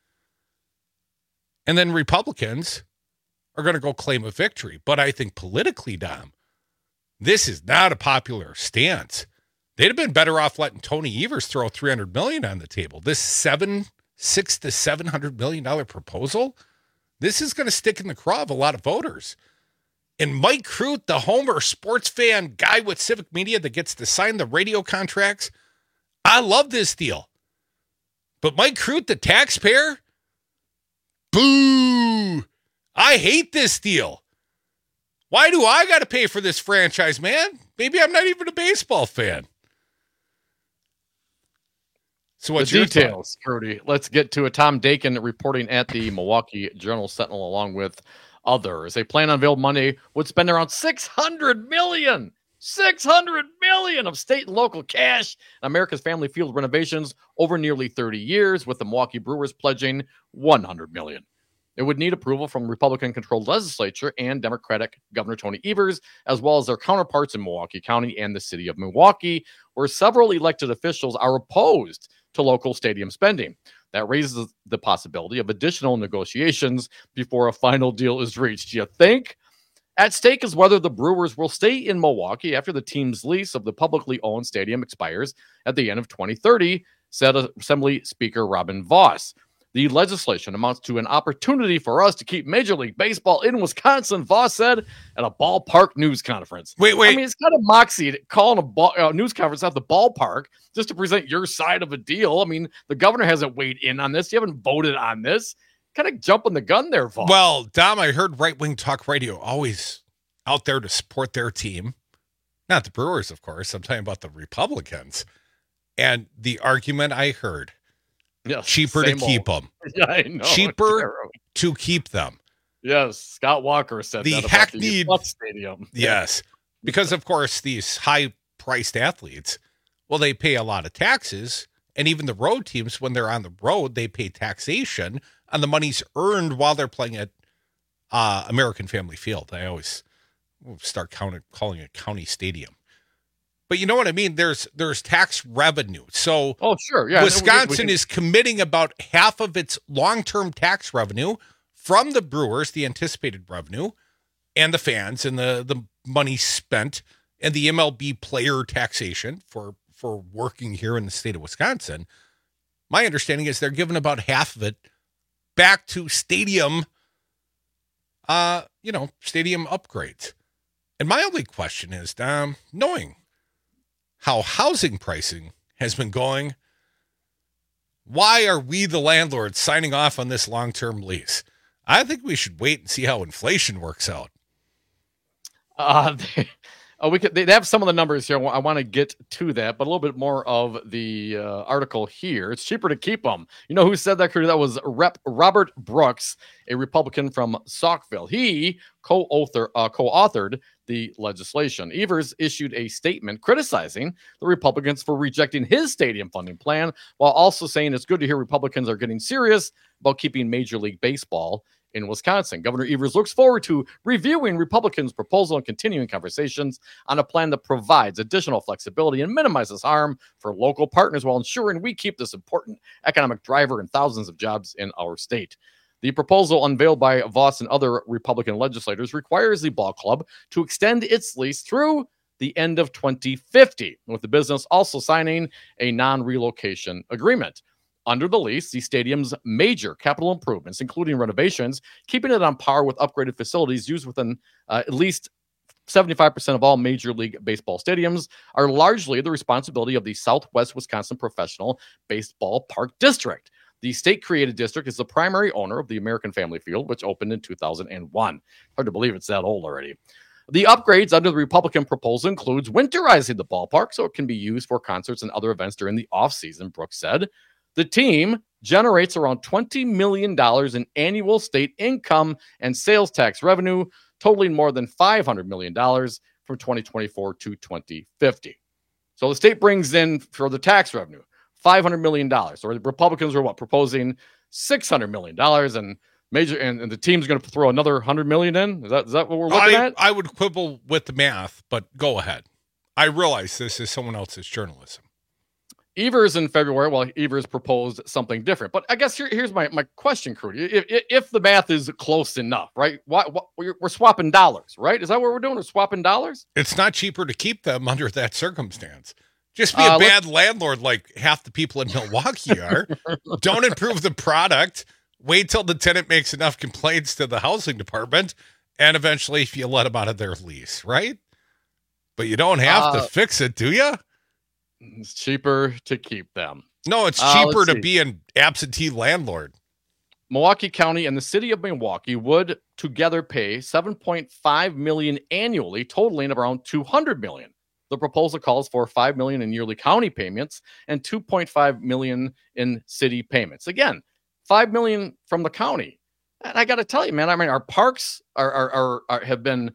And then Republicans are going to go claim a victory. But I think politically, Dom, this is not a popular stance. They'd have been better off letting Tony Evers throw three hundred million dollars on the table. This seven, six to seven hundred million dollars proposal, this is going to stick in the craw of a lot of voters. And Mike Crute, the Homer sports fan guy with Civic Media that gets to sign the radio contracts, I love this deal. But Mike Crute, the taxpayer, boo! I hate this deal. Why do I got to pay for this franchise, man? Maybe I'm not even a baseball fan. So what's the your details, Cody? Let's get to it. Tom Dakin reporting at the Milwaukee Journal-Sentinel along with others. A plan unveiled Monday would spend around six hundred million dollars. six hundred million dollars of state and local cash on America's Family Field renovations over nearly thirty years, with the Milwaukee Brewers pledging one hundred million dollars. It would need approval from Republican-controlled legislature and Democratic Governor Tony Evers, as well as their counterparts in Milwaukee County and the city of Milwaukee, where several elected officials are opposed to local stadium spending. That raises the possibility of additional negotiations before a final deal is reached. You think? At stake is whether the Brewers will stay in Milwaukee after the team's lease of the publicly owned stadium expires at the end of twenty thirty, said Assembly Speaker Robin Voss. The legislation amounts to an opportunity for us to keep Major League Baseball in Wisconsin, Voss said at a ballpark news conference. Wait, wait. I mean, it's kind of moxie calling a ball, uh, news conference at the ballpark just to present your side of a deal. I mean, the governor hasn't weighed in on this. You haven't voted on this. Kind of jumping the gun there, Voss. Well, Dom, I heard right-wing talk radio always out there to support their team. Not the Brewers, of course. I'm talking about the Republicans. And the argument I heard, yes, cheaper to keep old. them. Yeah, I know. Cheaper to keep them. Yes, Scott Walker said the that about hackneyed the stadium. Yes, because of course these high-priced athletes, well, they pay a lot of taxes, and even the road teams, when they're on the road, they pay taxation on the monies earned while they're playing at uh, American Family Field. I always start counting, calling it county stadium. But you know what I mean? There's there's tax revenue. So oh, sure. Yeah, Wisconsin we, we can... is committing about half of its long-term tax revenue from the Brewers, the anticipated revenue, and the fans, and the, the money spent, and the M L B player taxation for, for working here in the state of Wisconsin. My understanding is they're giving about half of it back to stadium, uh, you know, stadium upgrades. And my only question is, um, knowing how housing pricing has been going, why are we, the landlords, signing off on this long-term lease? I think we should wait and see how inflation works out. Uh, they, uh, we could, they have some of the numbers here. I want to get to that, but a little bit more of the uh, article here. It's cheaper to keep them. You know who said that? That was Rep Robert Brooks, a Republican from Saukville. He co-author, uh, co-authored the legislation. Evers issued a statement criticizing the Republicans for rejecting his stadium funding plan, while also saying it's good to hear Republicans are getting serious about keeping Major League Baseball in Wisconsin. Governor Evers looks forward to reviewing Republicans' proposal and continuing conversations on a plan that provides additional flexibility and minimizes harm for local partners while ensuring we keep this important economic driver and thousands of jobs in our state. The proposal unveiled by Voss and other Republican legislators requires the ball club to extend its lease through the end of twenty fifty, with the business also signing a non-relocation agreement. Under the lease, the stadium's major capital improvements, including renovations, keeping it on par with upgraded facilities used within uh, at least seventy-five percent of all Major League Baseball stadiums, are largely the responsibility of the Southwest Wisconsin Professional Baseball Park District. The state-created district is the primary owner of the American Family Field, which opened in two thousand one. Hard to believe it's that old already. The upgrades under the Republican proposal includes winterizing the ballpark so it can be used for concerts and other events during the offseason, Brooks said. The team generates around twenty million dollars in annual state income and sales tax revenue, totaling more than five hundred million dollars from twenty twenty-four to twenty fifty. So the state brings in, for the tax revenue, five hundred million dollars, or the Republicans are what, proposing six hundred million dollars, and major and, and the team's going to throw another one hundred million dollars in? Is that, is that what we're looking I, at? I would quibble with the math, but go ahead. I realize this is someone else's journalism. Evers in February, well, Evers proposed something different. But I guess here, here's my, my question, Crudy. If, if, if the math is close enough, right? Why, why, we're, we're swapping dollars, right? Is that what we're doing? We're swapping dollars? It's not cheaper to keep them under that circumstance. Just be Uh, a bad landlord like half the people in Milwaukee are. Don't improve the product. Wait till the tenant makes enough complaints to the housing department, and eventually if you let them out of their lease, right? But you don't have Uh, to fix it, do you? It's cheaper to keep them. No, it's Uh, cheaper let's to see. be an absentee landlord. Milwaukee County and the city of Milwaukee would together pay seven point five million dollars annually, totaling around two hundred million dollars. The proposal calls for five million dollars in yearly county payments and two point five million dollars in city payments. Again, five million dollars from the county. And I got to tell you, man, I mean, our parks are, are, are, are have been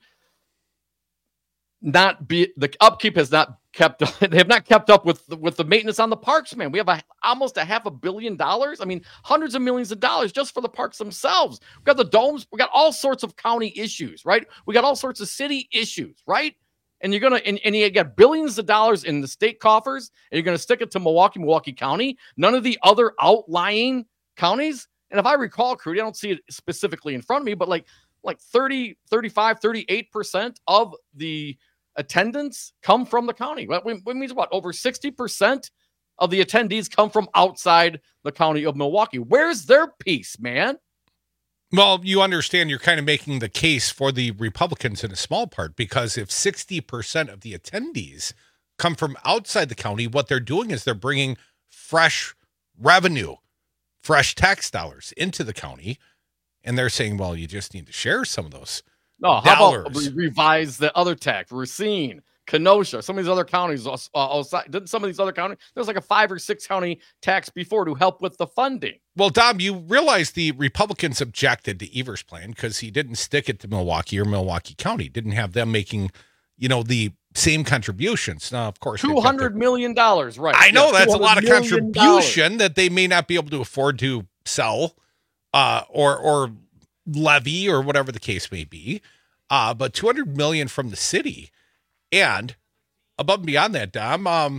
not be the upkeep has not kept they have not kept up with the, with the maintenance on the parks, man. We have a, almost a half a billion dollars. I mean, hundreds of millions of dollars just for the parks themselves. We got the domes. We got all sorts of county issues, right? We got all sorts of city issues, right? And you're gonna and, and you got billions of dollars in the state coffers, and you're gonna stick it to Milwaukee, Milwaukee County. None of the other outlying counties. And if I recall, Crudy, I don't see it specifically in front of me, but like like thirty, thirty-five, thirty-eight percent of the attendance come from the county. That means what? Over sixty percent of the attendees come from outside the county of Milwaukee. Where's their piece, man? Well, you understand you're kind of making the case for the Republicans in a small part, because if sixty percent of the attendees come from outside the county, what they're doing is they're bringing fresh revenue, fresh tax dollars into the county. And they're saying, well, you just need to share some of those No, how dollars. about we revise the other tax? Racine, Kenosha, some of these other counties, uh, outside, didn't some of these other counties, there's like a five or six county tax before to help with the funding. Well, Dom, you realize the Republicans objected to Evers' plan because he didn't stick it to Milwaukee or Milwaukee County, didn't have them making, you know, the same contributions. Now, of course, two hundred million dollars, right? I know Yeah, that's a lot of two hundred million dollars. contribution that they may not be able to afford to sell uh, or or levy or whatever the case may be. Uh, but two hundred million dollars from the city. And above and beyond that, Dom, um,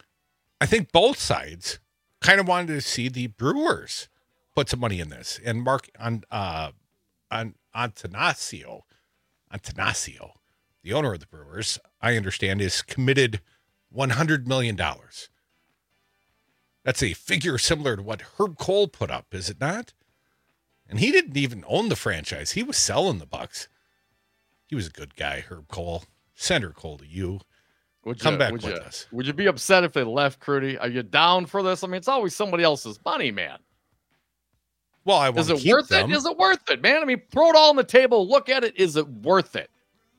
I think both sides kind of wanted to see the Brewers put some money in this. And Mark on uh, on Antanasio, Antanasio, the owner of the Brewers, I understand, is committed one hundred million dollars. That's a figure similar to what Herb Cole put up, is it not? And he didn't even own the franchise. He was selling the Bucks. He was a good guy, Herb Cole. Senator Cole to you. Would Come you, back would with you, us. Would you be upset if they left, Crudy? Are you down for this? I mean, it's always somebody else's money, man. Well, I want Is to it keep worth them. it? Is it worth it, man? I mean, throw it all on the table. Look at it. Is it worth it?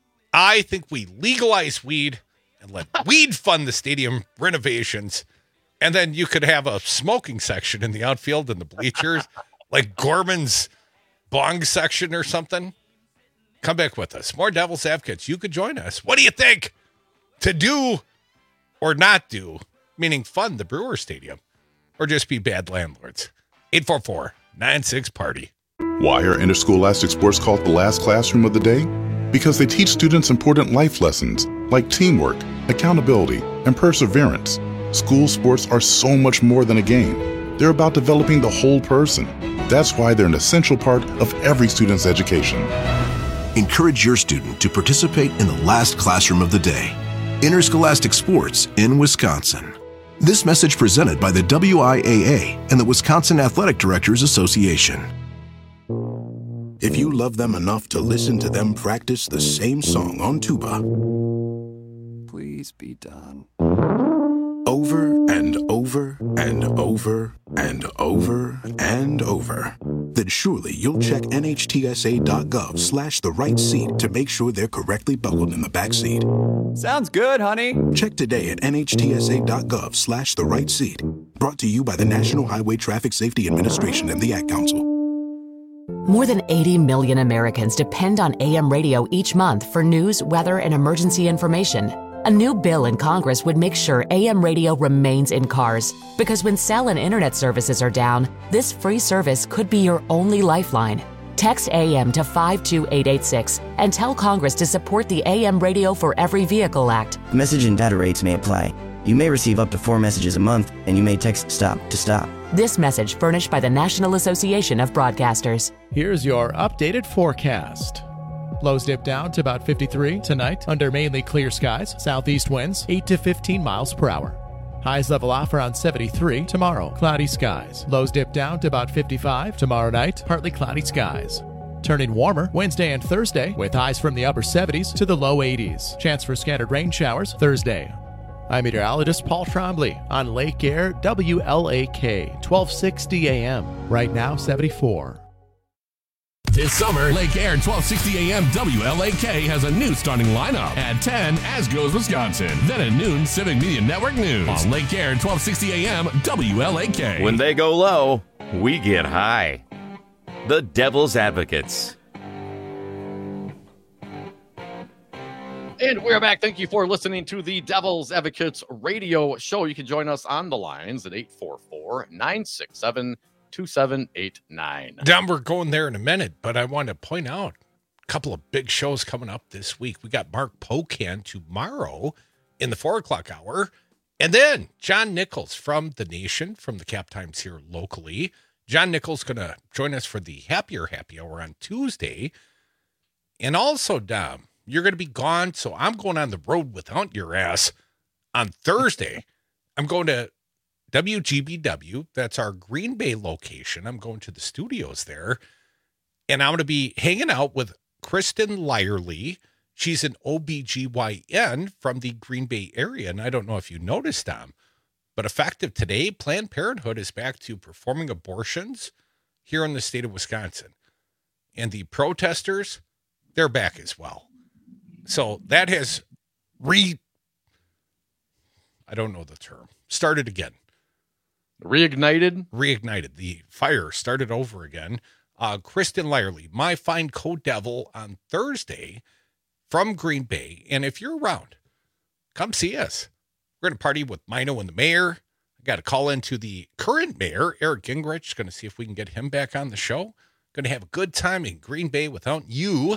I think we legalize weed and let weed fund the stadium renovations. And then you could have a smoking section in the outfield and the bleachers, like Gorman's bong section or something. Come back with us. More Devil's Advocates. You could join us. What do you think? To do or not do, meaning fund the Brewer Stadium, or just be bad landlords. eight four four, nine six, party. Why are interscholastic sports called the last classroom of the day? Because they teach students important life lessons like teamwork, accountability, and perseverance. School sports are so much more than a game. They're about developing the whole person. That's why they're an essential part of every student's education. Encourage your student to participate in the last classroom of the day. Interscholastic Sports in Wisconsin. This message presented by the W I A A and the Wisconsin Athletic Directors Association. If you love them enough to listen to them practice the same song on tuba, please be done. Over and over and over and over and over, then surely you'll check N H T S A dot gov slash the right seat to make sure they're correctly buckled in the back seat. Sounds good, honey. Check today at N H T S A dot gov slash the right seat. Brought to you by the National Highway Traffic Safety Administration and the Ad Council. More than eighty million Americans depend on A M radio each month for news, weather, and emergency information. A new bill in Congress would make sure A M radio remains in cars, because when cell and internet services are down, this free service could be your only lifeline. Text A M to five two eight eight six and tell Congress to support the A M Radio for Every Vehicle Act. Message and data rates may apply. You may receive up to four messages a month, and you may text STOP to stop. This message furnished by the National Association of Broadcasters. Here's your updated forecast. Lows dip down to about fifty-three tonight under mainly clear skies. Southeast winds eight to fifteen miles per hour. Highs level off around seventy-three tomorrow. Cloudy skies. Lows dip down to about fifty-five tomorrow night. Partly cloudy skies. Turning warmer Wednesday and Thursday with highs from the upper seventies to the low eighties. Chance for scattered rain showers Thursday. I'm meteorologist Paul Trombley on Lake Air W L A K twelve sixty A M. Right now seventy-four. This summer, Lake Air twelve sixty A M W L A K has a new starting lineup. At ten, As Goes Wisconsin. Then at noon, Civic Media Network News. On Lake Air twelve sixty A M W L A K. When they go low, we get high. The Devil's Advocates. And we're back. Thank you for listening to the Devil's Advocates radio show. You can join us on the lines at eight four four, nine six seven, two seven eight nine. Don, we're going there in a minute, but I want to point out a couple of big shows coming up this week. We got Mark Pocan tomorrow in the four o'clock hour. And then John Nichols from The Nation, from the Cap Times here locally. John Nichols going to join us for the Happier Happy Hour on Tuesday. And also, Dom, you're going to be gone, so I'm going on the road without your ass on Thursday. I'm going to W G B W. That's our Green Bay location. I'm going to the studios there, and I'm going to be hanging out with Kristen Lyerly. She's an O B G Y N from the Green Bay area, and I don't know if you noticed, Tom, but effective today, Planned Parenthood is back to performing abortions here in the state of Wisconsin. And the protesters, they're back as well. So that has re, I don't know the term, started again. Reignited? Reignited. The fire started over again. Uh, Kristen Lyerly, my fine co-devil on Thursday from Green Bay. And if you're around, come see us. We're going to party with Mino and the mayor. I got to call into the current mayor, Eric Gingrich. Going to see if we can get him back on the show. Going to have a good time in Green Bay without you,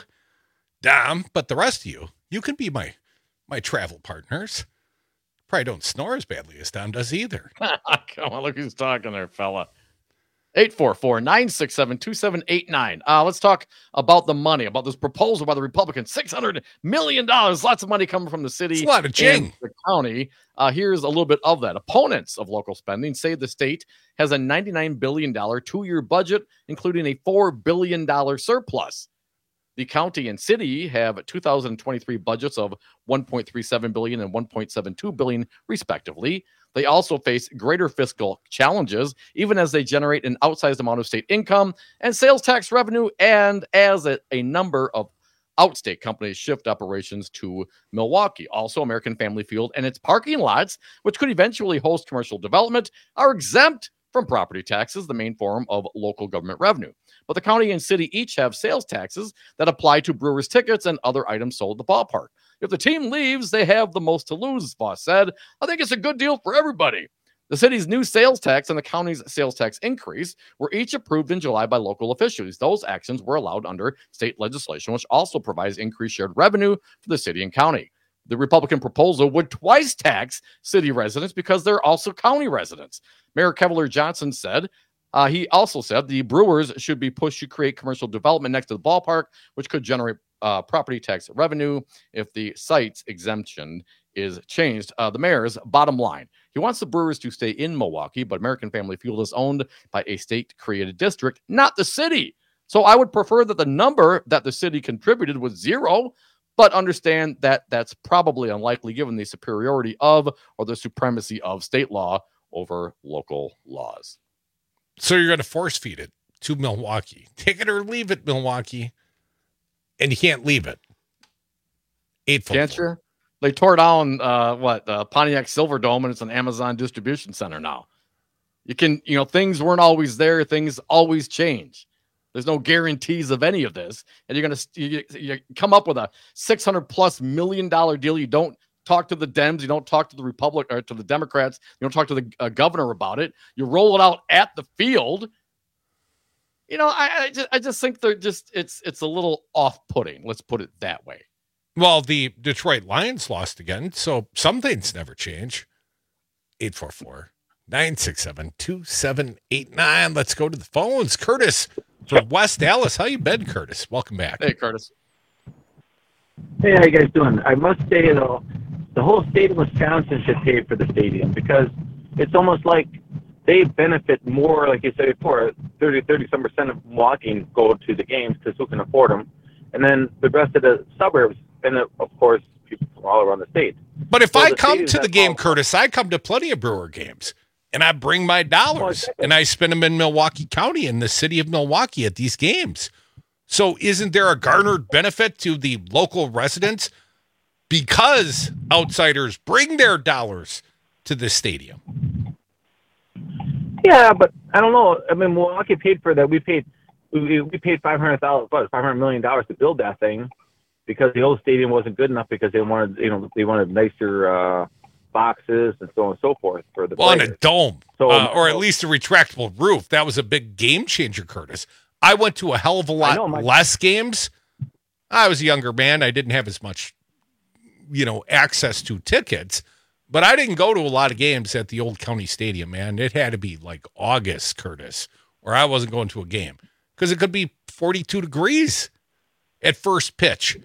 Dom, but the rest of you, you can be my my travel partners. Probably don't snore as badly as Dom does either. Come on, look who's talking there, fella. eight four four, nine six seven, two seven eight nine. Uh, let's talk about the money, about this proposal by the Republicans. six hundred million dollars, lots of money coming from the city. It's a lot of jing. The county. Uh, here's a little bit of that. Opponents of local spending say the state has a ninety-nine billion dollars two-year budget, including a four billion dollars surplus. The county and city have two thousand twenty-three budgets of one point three seven billion dollars and one point seven two billion dollars, respectively. They also face greater fiscal challenges, even as they generate an outsized amount of state income and sales tax revenue, and as a, a number of outstate companies shift operations to Milwaukee. Also, American Family Field and its parking lots, which could eventually host commercial development, are exempt from property taxes, the main form of local government revenue. But the county and city each have sales taxes that apply to Brewers tickets and other items sold at the ballpark. If the team leaves, they have the most to lose, Voss said. I think it's a good deal for everybody. The city's new sales tax and the county's sales tax increase were each approved in July by local officials. Those actions were allowed under state legislation, which also provides increased shared revenue for the city and county. The Republican proposal would twice tax city residents because they're also county residents. Mayor Kevlar Johnson said, uh, he also said the Brewers should be pushed to create commercial development next to the ballpark, which could generate uh, property tax revenue if the site's exemption is changed. Uh, the mayor's bottom line, he wants the Brewers to stay in Milwaukee, but American Family Field is owned by a state-created district, not the city. So I would prefer that the number that the city contributed was zero, but understand that that's probably unlikely given the superiority of or the supremacy of state law over local laws. So you're going to force feed it to Milwaukee. Take it or leave it, Milwaukee. And you can't leave it. Eight Can't you? They tore down, uh, what, the Pontiac Silverdome, and it's an Amazon distribution center now. You can, you know, things weren't always there. Things always change. There's no guarantees of any of this. And you're going to you, you come up with a six hundred plus million dollar deal you don't talk to the Dems. You don't talk to the Republic or to the Democrats. You don't talk to the uh, governor about it. You roll it out at the field. You know, I, I just I just think they're just it's it's a little off-putting. Let's put it that way. Well, the Detroit Lions lost again, so some things never change. eight four four, nine six seven, two seven eight nine. Let's go to the phones. Curtis from West Dallas. How you been, Curtis? Welcome back. Hey, Curtis. Hey, how you guys doing? I must say, though, the whole state of Wisconsin should pay for the stadium because it's almost like they benefit more, like you said before, thirty, thirty-some percent of Milwaukee go to the games because who can afford them. And then the rest of the suburbs, and of course, people from all around the state. But if so I come to the game, all- Curtis, I come to plenty of Brewer games, and I bring my dollars, exactly. and I spend them in Milwaukee County, in the city of Milwaukee at these games. So isn't there a garnered benefit to the local residents because outsiders bring their dollars to the stadium? Yeah, but I don't know. I mean, Milwaukee paid for that. We paid we, we paid five hundred thousand, five hundred million dollars to build that thing because the old stadium wasn't good enough because they wanted, you know, they wanted nicer uh, boxes and so on and so forth for the well, players. and a dome, So, uh, or at least a retractable roof. That was a big game changer, Curtis. I went to a hell of a lot know, my- less games. I was a younger man. I didn't have as much, you know, access to tickets. But I didn't go to a lot of games at the old county stadium, man. It had to be like August, Curtis, or I wasn't going to a game because it could be forty-two degrees at first pitch.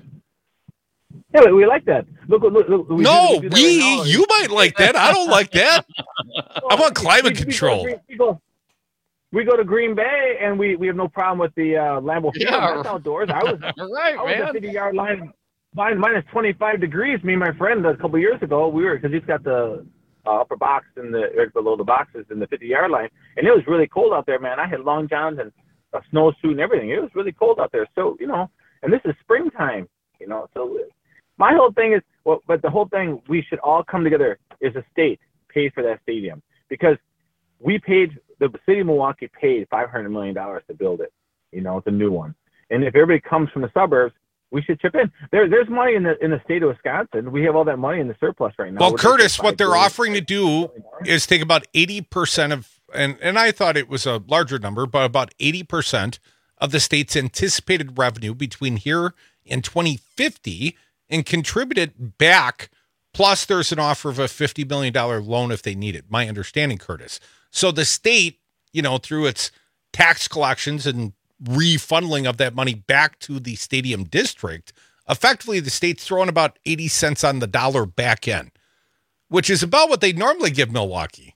Yeah, but we like that. Look, look, look. We no, do, we, do we, right now. you might like that. I don't like that. I want climate we, control. We go, we, go, we go to Green Bay, and we, we have no problem with the uh, Lambeau Field. Yeah. That's outdoors. I was, right, I was man. at fifty-yard line. Mine, minus twenty-five degrees. Me and my friend a couple years ago, we were because he's got the uh, upper box and the right below the boxes in the fifty-yard line, and it was really cold out there, man. I had long johns and a snowsuit and everything. It was really cold out there. So you know, and this is springtime, you know. So my whole thing is, well, but the whole thing we should all come together as a state pay for that stadium because we paid the city of Milwaukee paid five hundred million dollars to build it. You know, it's a new one, and if everybody comes from the suburbs. We should chip in. There, there's money in the in the state of Wisconsin. We have all that money in the surplus right now. Well, We're Curtis, what they're billion. offering to do is take about eighty percent of, and, and I thought it was a larger number, but about eighty percent of the state's anticipated revenue between here and twenty fifty and contribute it back. Plus, there's an offer of a fifty million dollars loan if they need it. My understanding, Curtis. So the state, you know, through its tax collections and refunneling of that money back to the stadium district, effectively the state's throwing about eighty cents on the dollar back in, which is about what they normally give Milwaukee.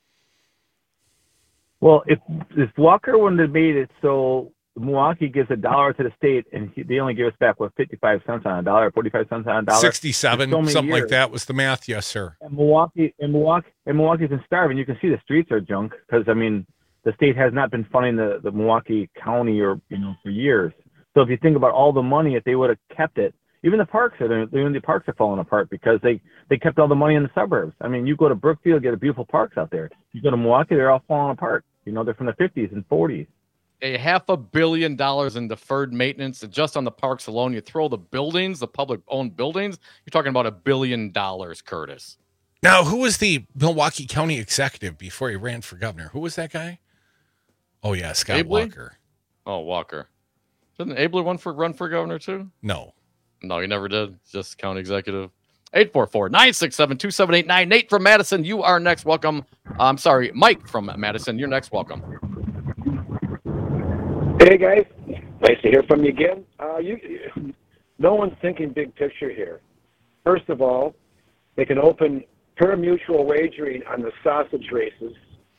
Well, if if Walker wouldn't have made it so Milwaukee gives a dollar to the state and he, they only give us back, what, fifty-five cents on a dollar, forty-five cents on a dollar? sixty-seven, so something years. like that was the math. Yes, sir. And Milwaukee, and Milwaukee, and Milwaukee's been starving. You can see the streets are junk because, I mean, the state has not been funding the, the Milwaukee County or, you know, for years. So if you think about all the money, if they would have kept it, even the parks are, even the parks are falling apart because they, they kept all the money in the suburbs. I mean, you go to Brookfield, get a beautiful parks out there. You go to Milwaukee, they're all falling apart. You know, they're from the fifties and forties. A half a billion dollars in deferred maintenance just on the parks alone. You throw the buildings, the public-owned buildings, you're talking about a billion dollars, Curtis. Now, who was the Milwaukee County executive before he ran for governor? Who was that guy? Oh, yeah, Scott Abley? Walker. Oh, Walker. Didn't Abley run for, run for governor, too? No. No, he never did. Just county executive. eight four four, nine six seven, two seven eight nine. Nate from Madison, you are next. Welcome. I'm sorry, Mike from Madison, you're next. Welcome. Hey, guys. Nice to hear from you again. Uh, you, no one's thinking big picture here. First of all, they can open pari-mutuel wagering on the sausage races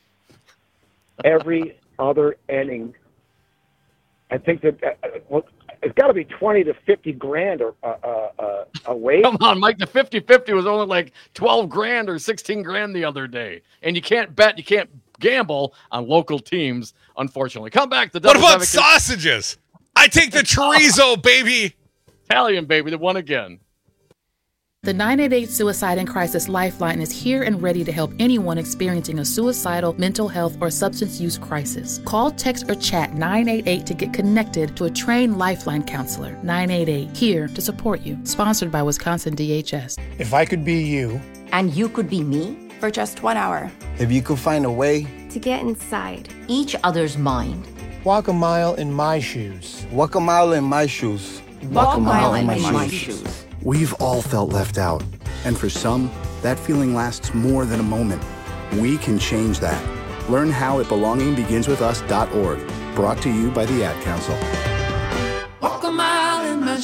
every other inning. I think that uh, well, it's got to be twenty to fifty grand or uh, uh, uh, a weight. Come on, Mike. The fifty-fifty was only like twelve grand or sixteen grand the other day. And you can't bet, you can't gamble on local teams, unfortunately. Come back. The What Devil's about Advocate. sausages? I take the chorizo, baby. Italian, baby. They won again. The nine eight eight Suicide and Crisis Lifeline is here and ready to help anyone experiencing a suicidal, mental health, or substance use crisis. Call, text, or chat nine eight eight to get connected to a trained Lifeline counselor. nine eight eight, here to support you. Sponsored by Wisconsin D H S. If I could be you. And you could be me? For just one hour. If you could find a way. To get inside each other's mind. Walk a mile in my shoes. Walk a mile in my shoes. Walk, Walk a mile, mile in, in my, my shoes. shoes. We've all felt left out, and for some, that feeling lasts more than a moment. We can change that. Learn how at belonging begins with us dot org. Brought to you by the Ad Council. Walk a mile in my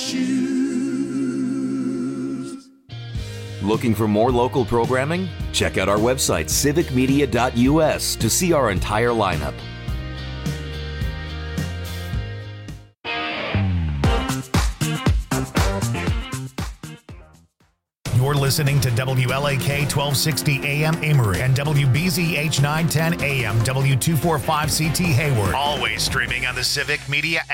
shoes. Looking for more local programming? Check out our website, civic media dot u s, to see our entire lineup. You're listening to W L A K twelve sixty A M Amory and W B Z H nine ten A M W two forty-five C T Hayward. Always streaming on the Civic Media app.